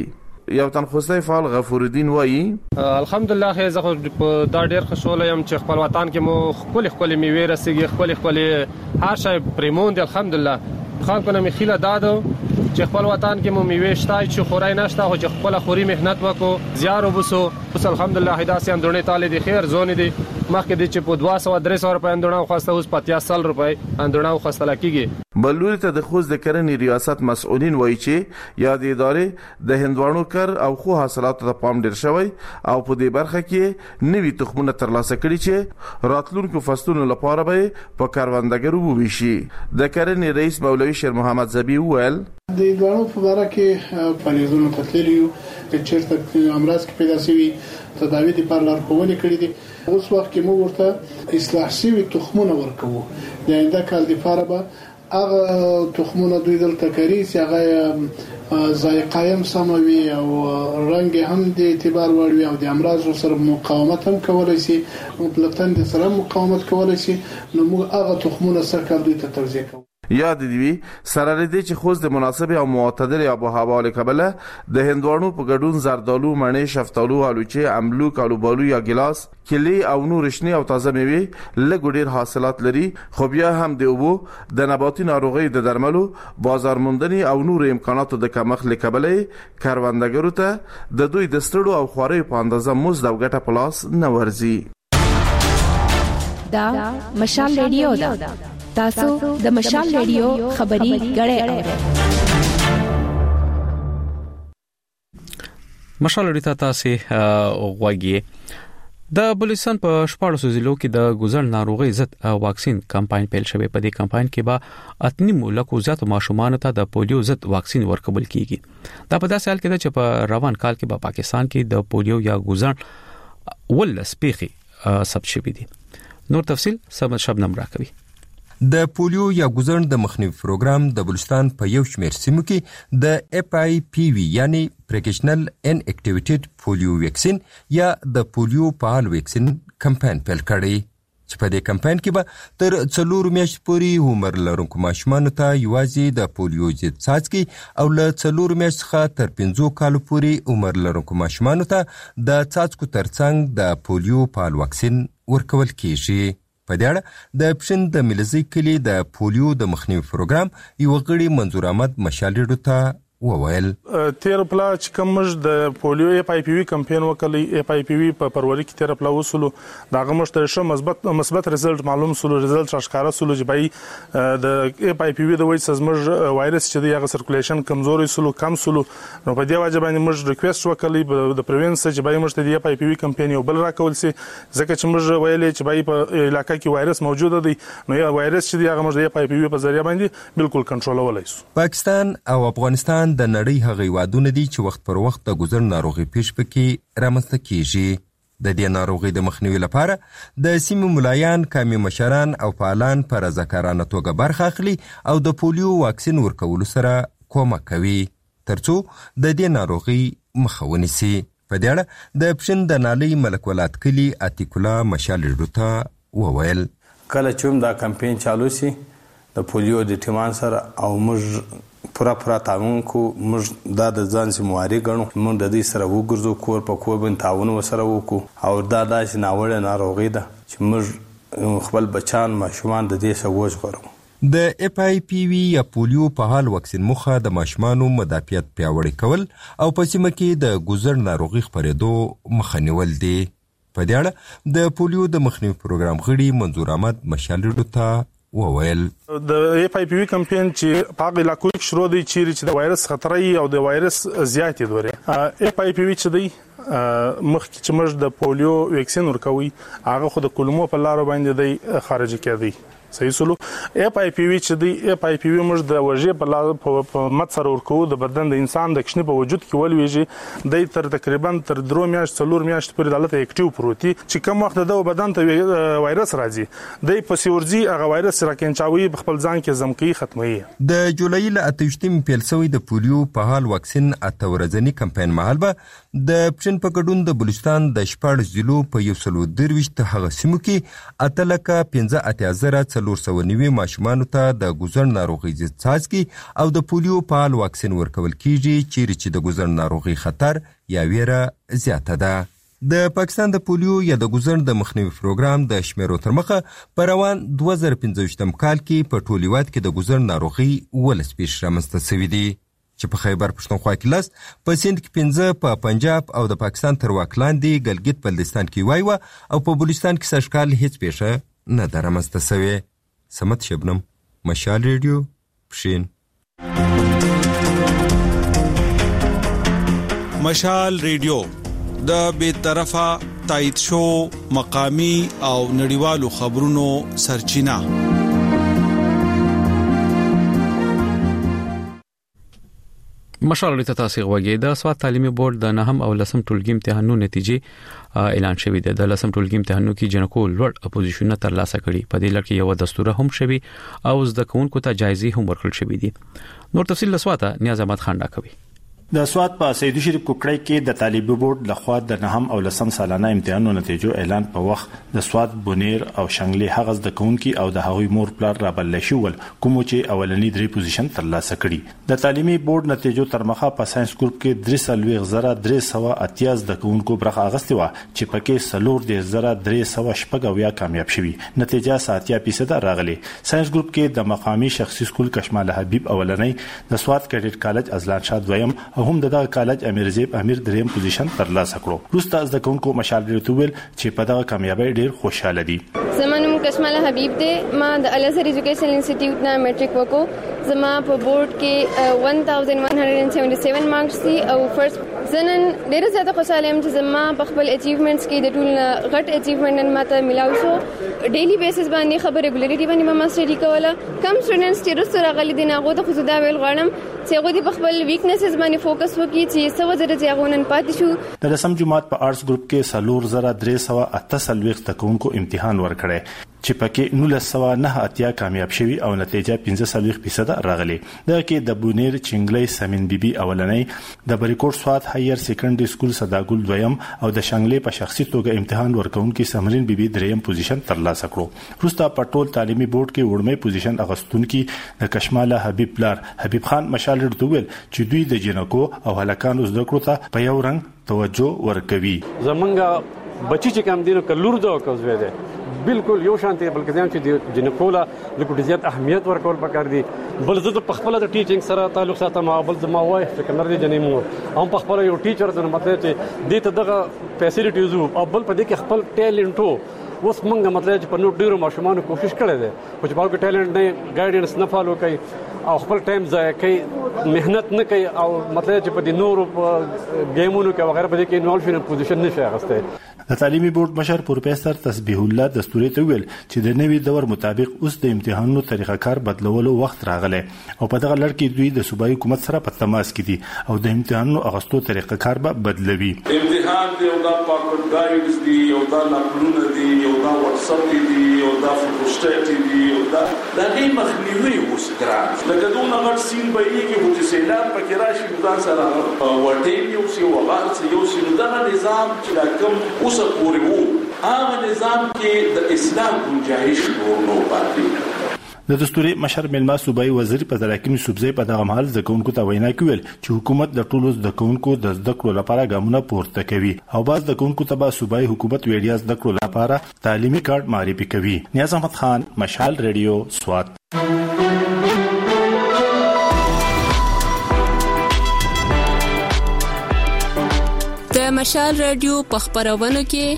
یو تنخوستی فعال غفور الدین وایي الحمدلله خو زه دا ډیر خوشاله یم چې خپل وطن کې مو خپل خپل میوه رسیږي خپل خپل هر شی پریمون دی الحمدلله خان کنه مخیله دادو چې خپل وطن کې مو میوه شته چې خورای نشته خو چې خپل خوري مهنت وکړو زیار وبسو بس الحمدلله هداسي اندونه تعالی دی خیر زون دی مخکې د چې په دوه سوه درې سوه روپۍ اندونه خواسته اوس پاتیا سل روپۍ اندونه خواسته لکېږي. بلوري ته د خوست د کرنې ریاست مسؤلین وایي چې یا د ادارې د هندوانو کر او خو حاصلاتو ته پام ډیر شوی او په دې برخه کې نوي تخمونه ترلاسه کړي چې راتلونکو فصلونو لپاره به په کاروندګرو وویشي. د کرنې رئیس مولوي شیر محمد زبی وویل د هندوانو په باره کې فعالیتونو تتلیو چې چیرته امراض کې پیدا شوي تداوی لپاره لارښوونې کړې دي. اوس وخت کې موږ ورته اصلاح شوي تخمونه ورکوو د آینده کال لپاره به هغه تخمونه دوی دلته کړي چې هغه ذایقه هم سموي او رنګ هم د اعتبار وړ وي او د امراض سره مقاومت هم کولای شي پلتن د سره مقاومت کولای شي نو موږ هغه تخمونه سره دوی ته توزیع کوو. یاد دی سره لري چې خوست د مناسب او معتدل آب و هوا له کبله د هندوانو په ګډون زردالو مڼې شفتالو الوچه املوک الوبالو یا ګلاس کلی او نور شنی او تازه میوه لږ ډیر حاصلات لري خو بیا هم د اوبو د نباتي ناروغي د درملو بازار موندنې او نور امکاناتو د کمښت له کبله کاروندګرو ته د دوی د ستړو او خواري په اندازه مزد او ګټه پلاس نه ورزي. دا مشال ریډیو دا تاسو د مشال ریډیو خبري غړې اورئ. مشال ریډیو تاسو غوږی د بلوچستان په شپږ ضلعو کې د ګوزړ ناروغي ضد واکسین کمپاین پیل شوی. په دې کمپاین کې به اتنی ملکو زیات ماشومان ته د پولیو ضد واکسین ورکول کیږي. دا په داسې حال کې چې په روان کال کې په پاکستان کې د پولیو یا ګوزړ ولس پیخي ثبت شوی دي. نور تفصيل سمد شبنم راکوي. د پولیو یا ګوزړ د مخنیوي پروګرام د بلوچستان په یو شمېر سیمو کې د اف آی پی وی یعنی پریکشنل ان اکټیویټډ پولیو ویکسین یا د پولیو فعال ویکسین کمپاین پیل کړی چې په دې کمپاین کې به تر څلور میاشتې پورې عمر لرونکو ماشومانو ته یوازې د پولیو ضد څاڅکي او له څلور میاشتې څخه تر پنځو کالو پورې عمر لرونکو ماشومانو ته د څاڅکو ترڅنګ د پولیو فعال واکسین ورکول کیږي. په دې اړه د پښین د ملزي کلی د پولیو د مخنیوي پروګرام یو غړي منظور احمد مشالډو ته وویل تیر پلا چې کومج د پولیو اف آی پی وی کمپاین وکړي اف آی پی وی په پروري کې تیر پلا وصولو دغه مشترشه مثبت مثبت رزلټ معلوم سولو رزلټ اشکارا سولو چې بای د اف آی پی وی د وایي سزمج وایرس چې د هغه سرکولیشن کمزوري سولو کم سولو نو په دې وجه باندې موږ ریکوست وکړي د پریوینس چې بای مشت د اف آی پی وی کمپاین یو بل راکول سي ځکه چې موږ ویلې چې بای په علاقې کې وایرس موجود دی نو یا وایرس چې د هغه موږ د اف آی پی وی په ذریعہ باندې بالکل کنټرولولای شو. پاکستان او افغانستان د نړۍ هغه وادونه دي چې وخت پر وخت د ګوزړ ناروغي پیښ پکې رامنځته کیږي. د دې ناروغي د مخنیوي لپاره د سیمو ملایان، قومي مشران او فعالان په رضاکارانه توګه برخه اخلي او د پولیو واکسین ورکولو سره کومک کوي ترڅو د دې ناروغي مخه ونیسي. په دې اړه د پښین د نالۍ ملک ولات کلی عتیق الله مشالډو ته وویل کله چې دا کمپاین چالو شي د پولیو د ټیمان سره او موږ پورا پورا تعاون کو موږ دا د ځان سمواري غنو موږ د دې سره وګرځو کور په کور باندې تعاون وسره وکړو او دا داسې ناوړه ناروغي ده چې موږ خپل بچان ماشومان د دې سره وژغورو. د اف آی پی وی یا پولیو په حال واکسین مخه د ماشومانو مدافعت پیاوړی کول او په سیمه کې د ګوزړ ناروغي خپرېدو مخه نیول دي. په دې اړه د پولیو د مخنیوي پروګرام غړي منظور احمد مشالډو ته وویل د اف آی پی وی کمپاین چې په علاقو کې شروع دی چې د وایرس خطر او د وایرس زیاتې دوره اف آی پی وی چې دی مخکې چې موږ د پولیو ویکسین ورکوي هغه خو د کلمو په لار باندې دی خارج کېدی صحیح سلو. اف آی پی وی چې دی اف آی پی وی موږ د وجې په لار په مت سره ورکو د بدن د انسان د کښنی په وجود کې ولويږي د تر تقریبا تر درو میاشت څلور میاشت پورې دلته اکټیو پروتي چې کوم وخت د بدن ته وایرس راځي د په سیورځي هغه وایرس راکینچاوي خپل ځان کې زمکی ختمي. د جولای ل اتهشتم پیل شوی د پولیو په حال واکسین اته ورځنی کمپاین مهال به د پښین په ګډون د بلوچستان د شپږ ضلعو په یو سلو درويشت هغه سیمو کې اتلکه پنځه اتیا زره څلور سوه نوي ماشومانو ته د ګوزڼ ناروغي ضد څاڅکي او د پولیو فعال واکسین ورکول کیږي چیرې چې د ګوزڼ ناروغي خطر یا ویره زیاته ده. د پاکستان د پولیو یا د ګوزڼ د مخنیوي پروګرام د شمیرو تر مخه په روان دوه زره پنځه کال کې په ټول هیواد کې د ګوزڼ ناروغي ولس پیش رامنځته شوي دي چې په خیبر پښتونخوا کې لس، په سند کې پنځه، په پنجاب او د پاکستان تر واک لاندې ګلګت بلتستان کې وایي او په بلوچستان کې سږکال هیڅ پیښه نه ده رامنځته شوې. سمت شبنم، مشال ریډیو، پښین. مشال ریډیو د بیطرفه تایید شو مقامی او نړیوالو خبرونو سرچینه. مشال ریډیو تاسو غوږی د سواد تعلیمي بورډ د نهم او لسم ټولګي امتحانونو نتیجې اعلان شوې ده. د لسم ټولګي امتحانونو کې جنکو لوړ اپوزیشن ترلاسه کړي. په دې لړ کې یو دستور هم شوی او زده کوونکو ته جایزې هم ورکړل شوې دي. نور تفصیل لسواته نیاز احمد خان دا کوي. د سواد په سیدو شریف کوکړی کې د طالبي بورډ لخوا د نهم او لسم سالانه امتحانونو نتیجو اعلان په وخت د سواد بونیر او شنګلي هغه د کونکي او د هغوی مور پلار رابل شول کوم چې اولنی درې پوزیشن ترلاسه کړي. د طالبي بورډ نتیجو تر مخه په ساينس ګروپ کې درې سلوي غزره درې سوه اتیا د کونکو برخه اغستې و چې پکې سلور د زره درې سوه شپږ او یا کامیاب شوي. نتیجه ساتیا فیصد راغلي. ساينس ګروپ کې د مقامی شخصي سکول کشمال حبیب اولنی، د سواد کیډټ کالج ازلان شاه دویم او هم د کالج امیر زیب امیر دریم پوزیشن ترلاسه کړو. روسته از د کونکو مشال ریتوول چې په دغه کامیابی ډیر خوشاله دي. زمانم کشمال حبیب دی، ما د الازهر ایجوکیشن انسټیټیوټ نه میټریک وکړو. زما په بورډ کې one thousand one hundred seventy-seven مارکس دي او فرست زنن ډیر زیاته خوشاله یم چې زما په خپل اچیومنټس کې د ټول غټ اچیومنټ ماته ملاو شو. ډیلی بیسس باندې خبره ریګولریټی باندې ما ماستری کوله. کم سټوډنټس چې رسره راغلي دي ناغو ته خو دا ویل غواړم چې هغه په خپل ویکنسز باندې فوکس وکړي چې څه وجه چې هغه نن پاتې شو. د رسم جماعت په آرټس ګروپ کې سلور زره درې سوه اته څلوېښت تکونکو امتحان ورکړی چې پکې نولس سوه نه اتیا کامیاب شوي او نتیجه پنځه څلوېښت فیصد راغلي. دغه کې د بونیر چنګلۍ سمین بیبي اولنی، د بریکوټ سواد هایر سیکنډري سکول صداګل دویم او د شنګلۍ په شخصي توګه امتحان ورکونکي سمرین بیبي دریم پوزیشن ترلاسه کړو. وروسته په ټول تعلیمي بورډ کې وړمې پوزیشن اغستونکي د کشمال حبیب پلار حبیب خان مشال ډوول چې دوی د جنکو او هلکانو زده کړو ته په یو رنګ توجه ورکوي. زمونږ بچی چې کوم دینو کلور دا کوزوي ده بالکل یو شانتي بلکې ځان چې جنکولا د زیات اهمیت ورکول پکار دي. بل زه په خپل د ټیچینګ سره تعلق ساتم او بل زما وای سکندري جنې مو هم په خپل یو ټیچر د مطلب چې دې ته دغه فیسیلیټیز او بل په دې کې خپل ټیلنټو اوس مونږه مطلب چې په نو ډیرو ماشومان کوشش کړي دي خو چې باغ ټیلنټ نه ګایډنس نه فالو کوي او خپل ټایم ضایع کوي، مهنت نه کوي او مطلب چې په دې نورو ګیمونو کې وغیرہ په دې کې انوالو شي پوزیشن نشي اخیسته. د تعلیمي بورډ مشر پروفیسور تسبیح الله دستوري ته ویل چې د نوي دور مطابق اوس د امتحانونو طریقه کار بدلولو وخت راغلی او په دغه لړ کې دوی د صوبایي حکومت سره په تماس کې دي او د امتحانونو اغستو طریقه کار به بدلوي. امتحان دی او دا پاکټ ګایډز دی او دا لاپلونه دی او دا واتس اپ دی او دا فوټوسټیټ دی او دا د دې مخنیوي اوس ګران لکه دونه غټ سین به یې کې چې سیلاب پکې راشي دا سره وټین یو سی وغاړ یو سی دا نظام چې کوم اوس پورې وو هغه نظام کې د اسلام گنجائش نو پاتې. د دستوري مشر ملما صوبایي وزیر په تراکمي صوبځي په دغه مهال زکونکو ته وینا کوي چې حکومت د ټولو زکونکو د زده کړو لپاره ګامونه پورته کوي او باز زکونکو ته به صوبایي حکومت ویډیا زده کړو لپاره تعلیمي کارت معرفي کوي. نیاز احمد خان، مشال ریډیو، سوات. د مشال ریډیو په خبرونو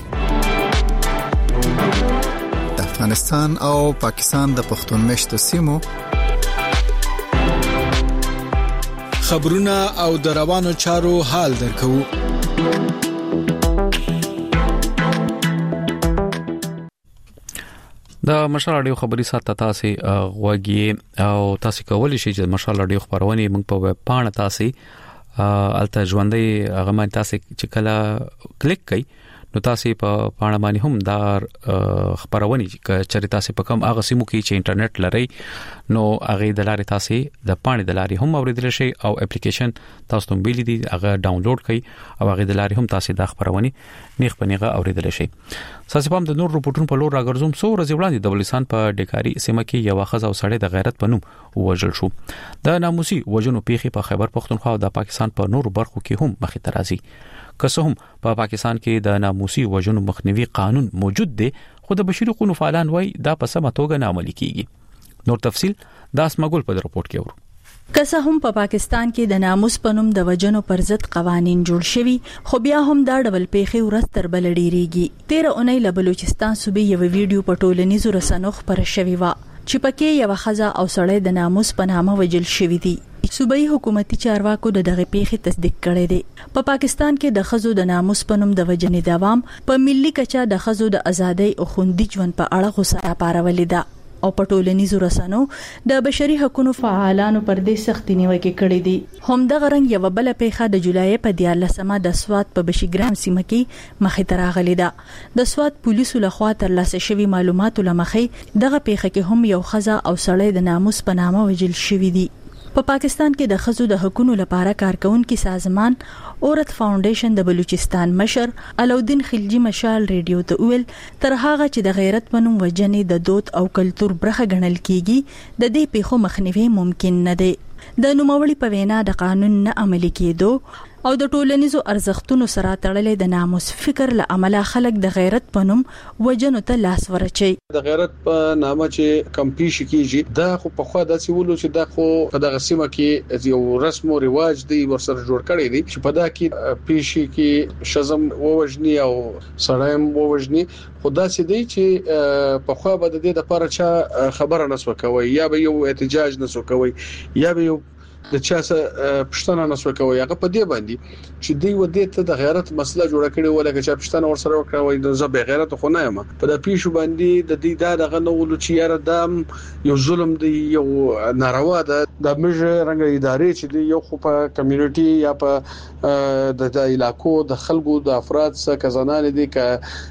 کې د افغانستان او پاکستان د پښتون مشتو سیمو خبرونه او د روانو چارو حال درکو. د مشال رادیو خبري سات تاسو غوږی او تاسو کولی شئ چې مشال رادیو خبرونه موږ په ویب پاڼه تاسو الته ژوندۍ هغه باندې تاسو چې کله کلیک کړئ نو تاسو په پاڼه باندې هم دا خبرونه چې چېرې تاسو په کوم هغه سیمو کې چې انټرنیټ لري نو هغه د لارې تاسو د پاڼې د لارې هم اوریدل شي او اپلیکیشن تاسو ته بیل دي هغه ډاونلوډ کړئ او هغه د لارې هم تاسو د خبرونه نیغ په نیغه اوریدل شي. ساسپام د نور رپورټونو په لور راګرځوم. څو ورځې وړاندې د بلوچستان په ډیکاري سیمه کې یو خزه او سړی د غیرت په نوم وژل شو. د ناموسي وژنو پیښې په خیبر پختونخوا او د پاکستان په نورو برخو کې هم مخې ته راځي. که څه هم په پاکستان کې د ناموسي وژنو مخنیوي قانون موجود دی، خو د بشري حقوقو فعالان وایي دا په سمه توګه نه عملي کیږي. نور تفصيل د اسماګل په رپورت کې ورو. کسه هم په پاکستان کې د ناموس پنوم د وجنو پر ضد قوانين جوړ شوي، خو بیا هم دا ډول پیښې ورځ تر بل ډیریږي. تیر اونۍ له بلوچستان صوبې یو ویډیو په ټولنیزو رسنیو خبر شوی و چې پکې یو خزه او سړی د ناموس په نامه وجل شوی دی. صوبایي حکومتي چارواکو د دغه پیښې تصدیق کړی دی. په پاکستان کې د خزو د ناموس پنوم د وجنې دوام په ملي کچا د خزو د ازادۍ او خوندي ژوند په اړه غوسه پارولې ده او په ټولنیزو رسنیو د بشري حقوقو فعالانو پر دې سخت نیوکه کړې دي. هم د غرنګ یو بل پیښه د جولای په دیارلسمه د سوات په بشیګرام سیمه کې مخې ته راغلې ده. د سوات پولیسو لخوا ترلاسه شوی معلوماتو لمخې دغه پیښه کې هم یو خزه او سړی د ناموس په نامه وژل شوی دی. په پا پاکستان کې د خزو د حقوقو لپاره کارکونکو سازمان اورت فاونډیشن د بلوچستان مشر علاودین خلجی مشال ریډیو ته ویل تر هغه چې د غیرت پنوم وجنې د دود او کلچر برخه ګڼل کیږي د دې پیښو مخنیوي ممکن نه دی. د نوموړي په وینا د قانون نه عملي کېدو او د ټولنیزو ارزښتونو سره تړلې د ناموس فکر له عمله خلک د غیرت پنوم وجنو ته لاس ورچي. د غیرت په نامه چې کمپیش کیږي دا خو په خوا داسې ولو چې دا خو په دغه سیمه کې یو رسم او رواج دی ورسره جوړ کړی دی چې په دا کې پیشي کې شزم ووجني او سړایم ووجني. خدا سي دی چې په خوا بد دي د لپاره چې خبره نسو کوي یا به یو احتجاج نسو کوي یا به یو د چا څه پښتنه نسو کوي. هغه په دې باندې چې دی و دې ته د غیرت مسله جوړه کړي ولکه چې پښتنه ورسره وکړي د زبې غیرت خو نه یم په د پیښو باندې د دې دا دغه نو چې یاره دام یو ظلم دی یو ناروا ده. د مجه رنګ ادارې چې دی یو خو په کمیونټي یا په د علاقو د خلکو د افراد څخه ځانان دي ک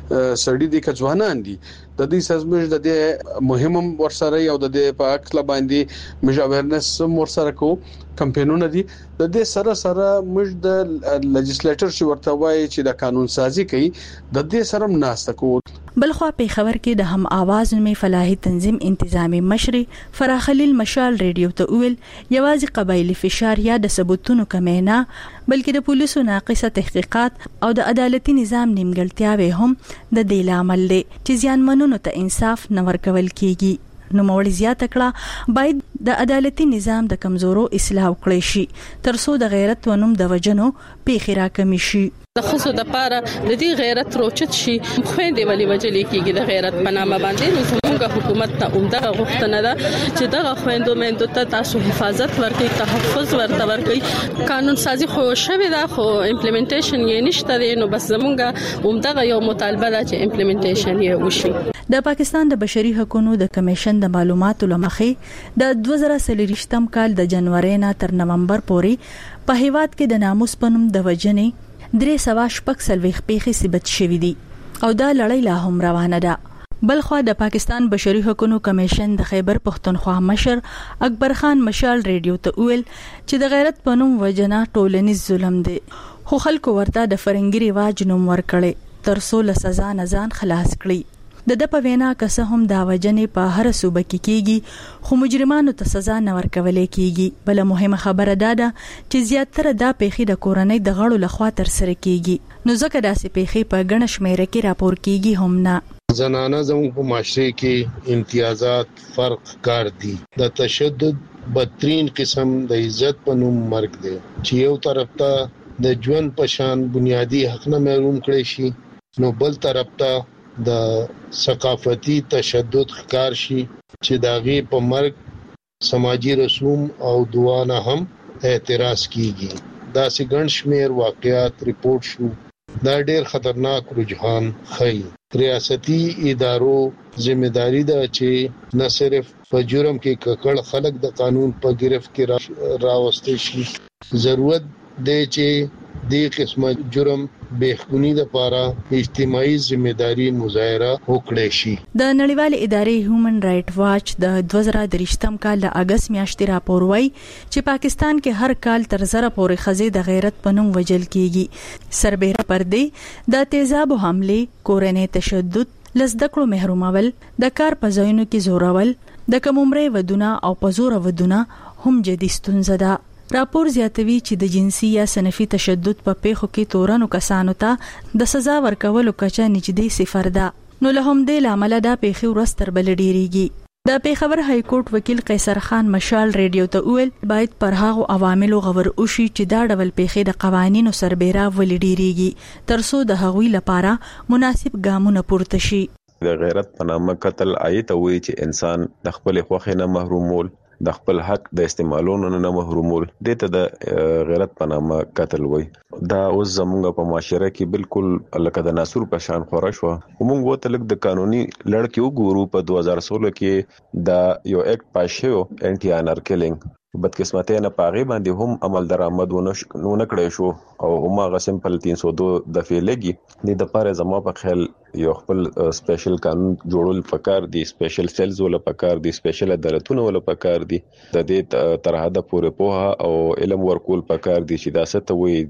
سړي دي ک ځوانان دي د دې سازمش د دې مهمم ورسره یو د دې په اکل باندې مج اویرنس ورسره کو کمپاینونه دي. د دې سره سره مج د لیجسلیټر چې ورته وایي چې د قانون سازي کوي د دې سره مناسته کو. بلخوا په خبر کې د هم आवाज نومي فلاحي تنظیم انتظامی مشر فراخ خلیل مشال ریډیو ته ویل یوازې قبایلی فشار یا د ثبوتونو کمینا بلکې د پولیسو ناقصه تحقیقات او د عدالتي نظام نیمګړتیاوې هم د دې لامل دي چې ځانمنونو ته انصاف نه ورکول کیږي. نو موري زیاته کړه باید د عدالتي نظام د کمزورو اصلاح وکړي شي ترڅو د غیرت ونوم د وجنو پیښې راکمي شي. د خصو د پاره د دې غیرت روچت شي خويندې ولې وجلې کېږي د غیرت په نامه باندې. نو زموږ حکومت ته عمده غوښتنه ده چې دغه خويندو مېندو ته تاسو حفاظت ورکړي، تحفظ ورته ورکړي. قانون سازي خو شوی دا خو امپلیمنټیشن یې نشته دی. نو بس زموږ عمده یو مطالبه ده چې امپلیمنټیشن یې وشي. د پاکستان د بشري حقوقو د کمیشن د معلوماتو لمخې د دوه زره څلوېښتم کال د جنوري نه تر نومبر پورې په هیواد کې د ناموس پنوم د وجنې درې سوا شپږ سلويخ پیښې ثبت شوې دي او دا لړۍ لا هم روانه ده. بلخوا د پاکستان بشري حقوقو کمیشن د خیبر پختونخوا مشر اکبر خان مشال ریډیو ته ویل چې د غیرت پنوم وجنه ټولنیز ظلم دی خو خلکو ورته د فرنګي رواج نوم ورکړي ترڅو له سزا نه ځان خلاص کړي. د د په وینا کسه هم دا وجنې په هر صوبه کې کیږي خو مجرمانو ته سزا نه ورکولې کیږي. بل مهمه خبره ده چې زیاتره دا پیښې د کورنۍ د غړو لخوا تر سره کیږي. نو ځکه داسې پیښې په ګڼ شمېر کې راپور کیږي هم نه. زنانه زموږ په معاشره کې امتیازات فرق کار دي. د تشدد بدترین قسم د عزت په نوم مرګ دی چې یو طرف ته د ژوند په شان بنیادی حق نه محروم کړي شي نو بل طرف ته د ثقافتي تشدد ښکار شي چې داغي په مرګ سماجی رسوم او دعا نه هم اعتراض کیږي. دا سي ګڼ شمېر واقعات ریپورت شو. دا ډېر خطرناک رجحان ښيي. ریاستي ادارو ذمہداري ده چې نه صرف په جرم کې ککړ خلک د قانون په گرفت کې راوستي شي، ضرورت دی چې د قسمه جرم بهخونی د پاره اجتماعي ځمېداري مظاهره وکړي شي. د نړیوال ادارې هیومن رائټ واچ د دوه زره درې کال د اگست میاشتې راپور وایي چې پاکستان کې هر کال تر زره پورې خزې د غیرت په نوم وژل کیږي. سربېره پر دې د تیزابو حمله، کورنۍ تشدد، لزدکړو محرومول، د کار په ځایونو کې زورول، د کم عمرۍ ودونه او په زور ودونه هم جدي ستونزه ده. راپور زیاتوي چې د جنسي یا صنفي تشدد په پیښو کې تورنو کسانو ته د سزا ورکولو کچه نږدې صفر ده. نو له همدې لامل دا پیښې ورځ تر بلې ډېریږي. د پیښور های کورټ وکیل قیصر خان مشال ریډیو ته وویل باید پر هغو عواملو غور وشي چې دا ډول پیښې د قوانینو سربېره ولې ډېریږي ترڅو د هغوی لپاره مناسب ګامونه پورته شي. د غیرت په نامه قتل آیت وایي چې انسان د خپل خوښې نه محرومول، د خپل حق د استعمالونو نه محرومول، دته د غیرت په نامه قتل وای. دا اوس زموږ په معاشره کې بالکل لکه د ناسور په شان خورا شو. موږ وته لک د قانوني لړ کې وګورو په دوه هزار سولہ کې دا یو اکټ پاس شو انټي انر کیلینګ، بدقسمتۍ نه پاغي باندې هم عمل درآمد ونه کړی شو او هم هغه سمپل تین سو دو دفعې لګي. د لپاره زمو په خیال یو خپل سپیشل قانون جوړول پکار دي، سپیشل سیلز ول پکار دي، سپیشل عدالتونه ول پکار دي. د دې تر حد پورې پوها او علم ورکول پکار دي چې دا ست وي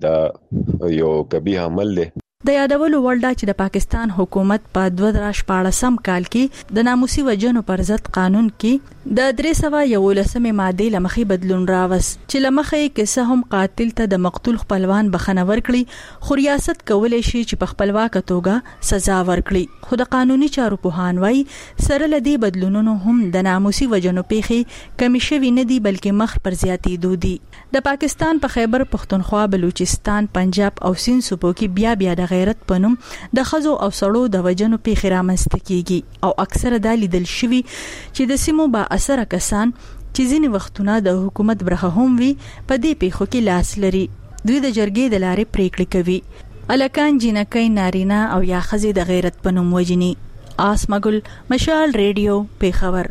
دا یو کبیه عمل دی. د یادولو وړ ده چې د پاکستان حکومت په دوه زره شپاړسم کال کې د ناموسي وژنو پر ضد قانون کې د درې سوه یولسمې ماده لمخې بدلون راوست چې لمخې کیسه هم قاتل ته د مقتول خپلوان بخښنه ورکړي، خو ریاست کولای شي چې په خپلواکه توګه سزا ورکړي. خو د قانوني چارو پوهان وايي سره لدی بدلونونو هم د ناموسي وژنو پیښې کمی شوي نه دي بلکې مخ پر زیاتېدو دي. د پاکستان په خیبر پختونخوا، بلوچستان، پنجاب او سند صوبو کې بیا بیا د غیرت پنوم د خزو او سړو د وجنو پیښې رامنځته کیږي او اکثره دا لیدل شوی چې د سیمو با اثر کسان چې ځینې وختونه د حکومت برخه هم وي په دې پیښو کې لاس لري. دوی د جرګې د لارې پریکړې کوي. الکان جنکۍ نارینه او یا خزې د غیرت پنوم وجني. آسمګل، مشال ریډیو، پیښور.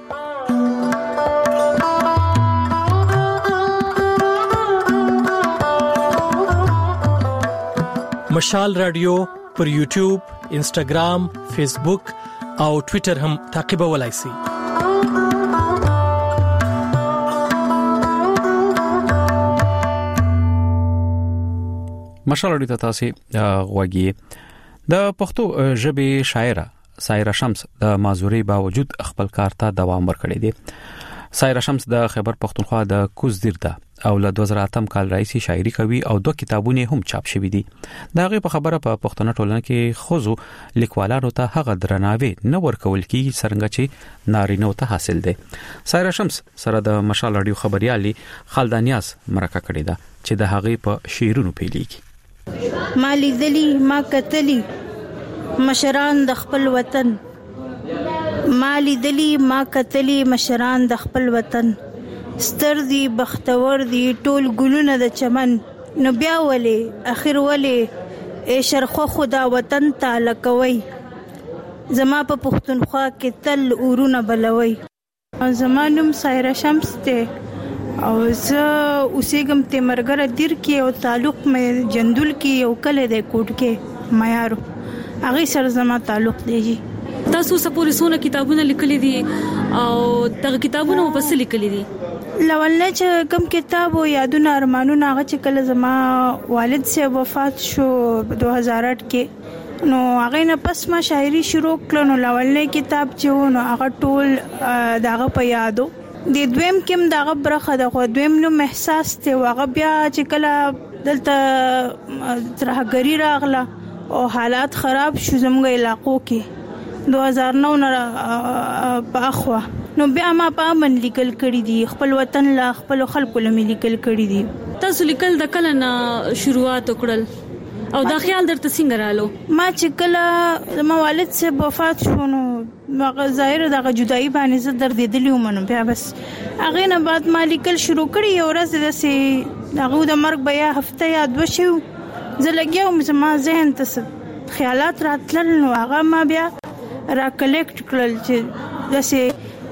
مشال رادیو پر یوټیوب، انسټاګرام، فیسبوک او ټوئیټر هم تعقیبولای شئ. مشال رادیو ته تاسو غوږی. د پښتو ژبې شاعره سایره شمس د معذوري باوجود خپل کار ته دوام ورکړی دی. سایره شمس د خیبر پختونخوا د کوزدیر ده او له دوه زره اتم کال راځي شاعري کوي او دوه کتابونه هم چاپ شوي دي. دا غي په خبره په پښتون ټولنه کې خوځو لیکوالانو ته هغه درناوی نه ورکول کیږي څنګه چې نارینه ته حاصل دي. سایره شمس سره د مشال رادیو خبريالي خالدانیاس مرکه کړې ده چې د هغه په شعرونو پیلېږي. مالی ذلی ما کتلی مشران د خپل وطن، مالی ذلی ما کتلی مشران د خپل وطن، ستر دی بختور دی ټول ګلونه د چمن، نو بیا ولې اخر ولې ای شرخه خدا وطن تعالی کوي، زما په پښتونخوا کې تل اورونه بلوي. زما نوم سایره شمس ته او زه اوسېږم تیمرګره دیر کې او تعلق مې جندول کې یو کله د کوټ کې معیارو هغه سره زما تعلق دی. تاسو سپورې سونه کتابونه لیکلي دي او دغه کتابونه په څه لیکلي دي؟ لولنه چې کوم کتاب او یادونه ارمانونه هغه چې کله زما والد سه وفات شو دوه هزار آټ کې، نو هغه نه پس ما شاعري شروع کړه. نو لولنه کتاب چې نو هغه ټول دغه په یادو د دویم کې دغه برخه د خو دویم نو احساس ته هغه بیا چې کله دلته ترهګری راغله او حالات خراب شو زموږ علاقو کې دوه هزار نو نه په اخوا، نو بیا ما په امن لیکل کړی دي، خپل وطن لا خپل خلکو لمه لیکل کړی دي. تاسو لیکل د کله نه شروعات وکړل او دا خیال درته څنګه رالو؟ ما چې کله ما والد سه وفات شو نو هغه ظاهر دغه جدایي باندې زه دردېدلی وم، بیا بس هغه نه بعد ما لیکل شروع کړی. یو ورځ داسې هغه د مرګ بیا هفته یا دوه شو زه لګیاوم، زما ذهن ته خیالات راتلل، نو هغه ما بیا را کلیکټ کړل چې داسې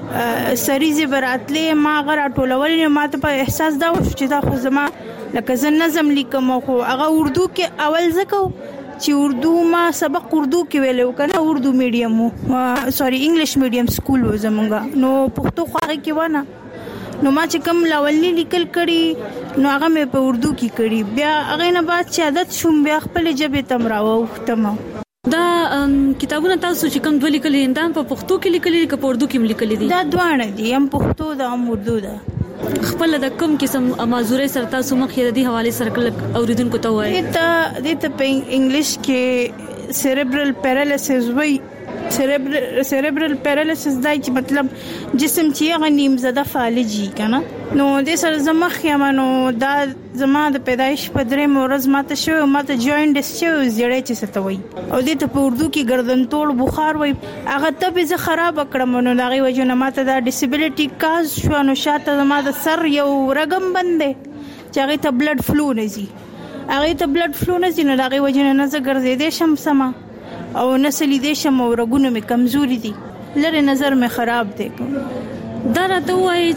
سریزه براتلې ما غره ټولول ما ته په احساس دا و چې دا خو زما لکه زه نظم لیکم خو هغه اردو کې اول زکو چې اردو ما سبق اردو کې ویلو کنه اردو میډیم وو سوري انګلیش میډیم سکول و زمونږه نو پښتو خو هغه کې ونه نو ما چې کوم لاولنی لیکل کړي نو هغه مې په اردو کې کړي بیا هغه نه بعد چې عادت شوم بیا خپل ژبه تم راو ختم دا کتابونه تاسو چې کوم دوه لیکلي اندام په پښتو کې لیکلي که په اردو کې لیکلي دي دا دوه دي هم پښتو دا هم اردو ده خپل د کوم قسم معذوري سره تاسو مخې د دې حواله سره کله اوریدونکو ته وایي دا د په انګلیش کې سیریبرل پیرالیسس وایي سیریبرل سیریبرل پیرالیسس دا چې مطلب جسم چې هغه نیم زده فالجی کنه نو د سر زمخ یمنو دا زما د پیدایش په درې مورز ماته شو ماته جوینډ شو زیړې چې ستوي او د ته په اردو کې گردن توړ بخار وای هغه ته به زه خراب کړم نو دغه وجه ماته دا ډیسیبিলিټي کاز شو نو شاته زما د سر یو رګم بندې چې هغه ته بلډ فلو نزي هغه ته بلډ فلو نزي نو دغه وجه نه زه ګرځېدې شم سما او نسلی دې شم او رګونه مې کمزوري دي لره نظر مې خراب دی دا راته وایي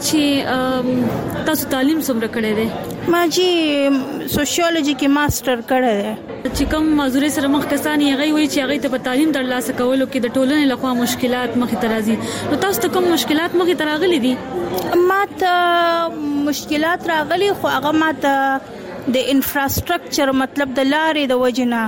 چې تاسو تعلیم څومره کړی دی ما چې سوشیولوژي کې ماستر کړی دی چې کوم معذوري سره مخ کسان یې غوي چې هغه ته په تعلیم ترلاسه کولو کې د ټولنې لخوا مشکلات مخې ته راځي نو تاسو ته کوم مشکلات مخې ته راغلي دي ما ته مشکلات راغلي خو هغه ما ته د انفراستراکچر مطلب د لارې د وجنه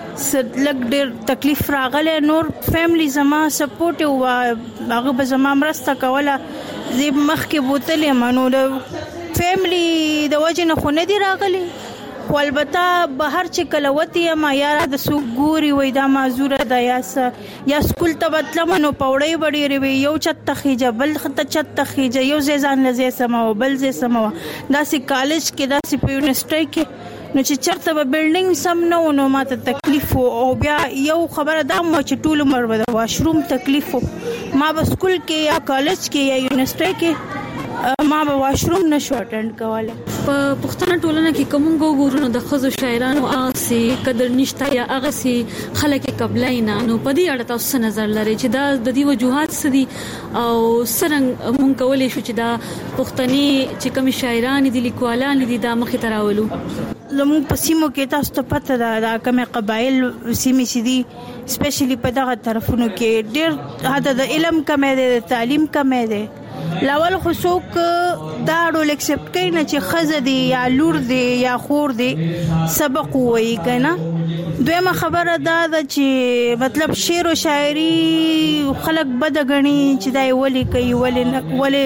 لګ ډېر تکلیف راغله نور فیملی زما سپورټ او هغه به زما مرسته کوله زی مخ کې بوتلې منو د فیملی د وجه نه خو نه دی راغلی خو البته بهر چې کله وتی ما یار د سوق ګوري وای دا معذوره د یاس یا سکول ته بتلم نو پوړې وړې ری یو چت تخیجه بل خط چت تخیجه یو ځان لزه سمو بل زه سمو دا سي کالج کې دا سي په یونیورسيټي کې نو چې چرته به بلډینګ سم نه ونه ماته تکلیف او بیا یو خبره دا مو چې ټول عمر به واشروم تکلیف ما به سکول کې یا کالج کې یا یونیورسيټي کې ما به واشروم نشو اټینډ کوله په پښتنه ټولنه کې کوم ګورونو د خزو شاعرانو اسی قدر نشته یا هغه سي خلک قبلینا نو په دې اړه تاسو نظر لري چې دا د دې وجوهات سدي او سرنګ مونږ کولای شو چې دا پښتني چې کوم شاعران دي لیکوالان دي دا مخې تراولو زموږ په سیمو کې تاسو ته پته ده دا کومه قبایل سیمې چې دي سپیشلی په دغه طرفونو کې ډېر حد د علم کمې ده د تعلیم کمې ده لاول خو څوک دا ډول اکسپټ کوي نه چې خزه دی یا لور دی یا خور دی سبق وایي کنه دویمه خبره دا ده چې مطلب شعر او شاعري خلک بد غني چې دا ولي کوي ولي ولي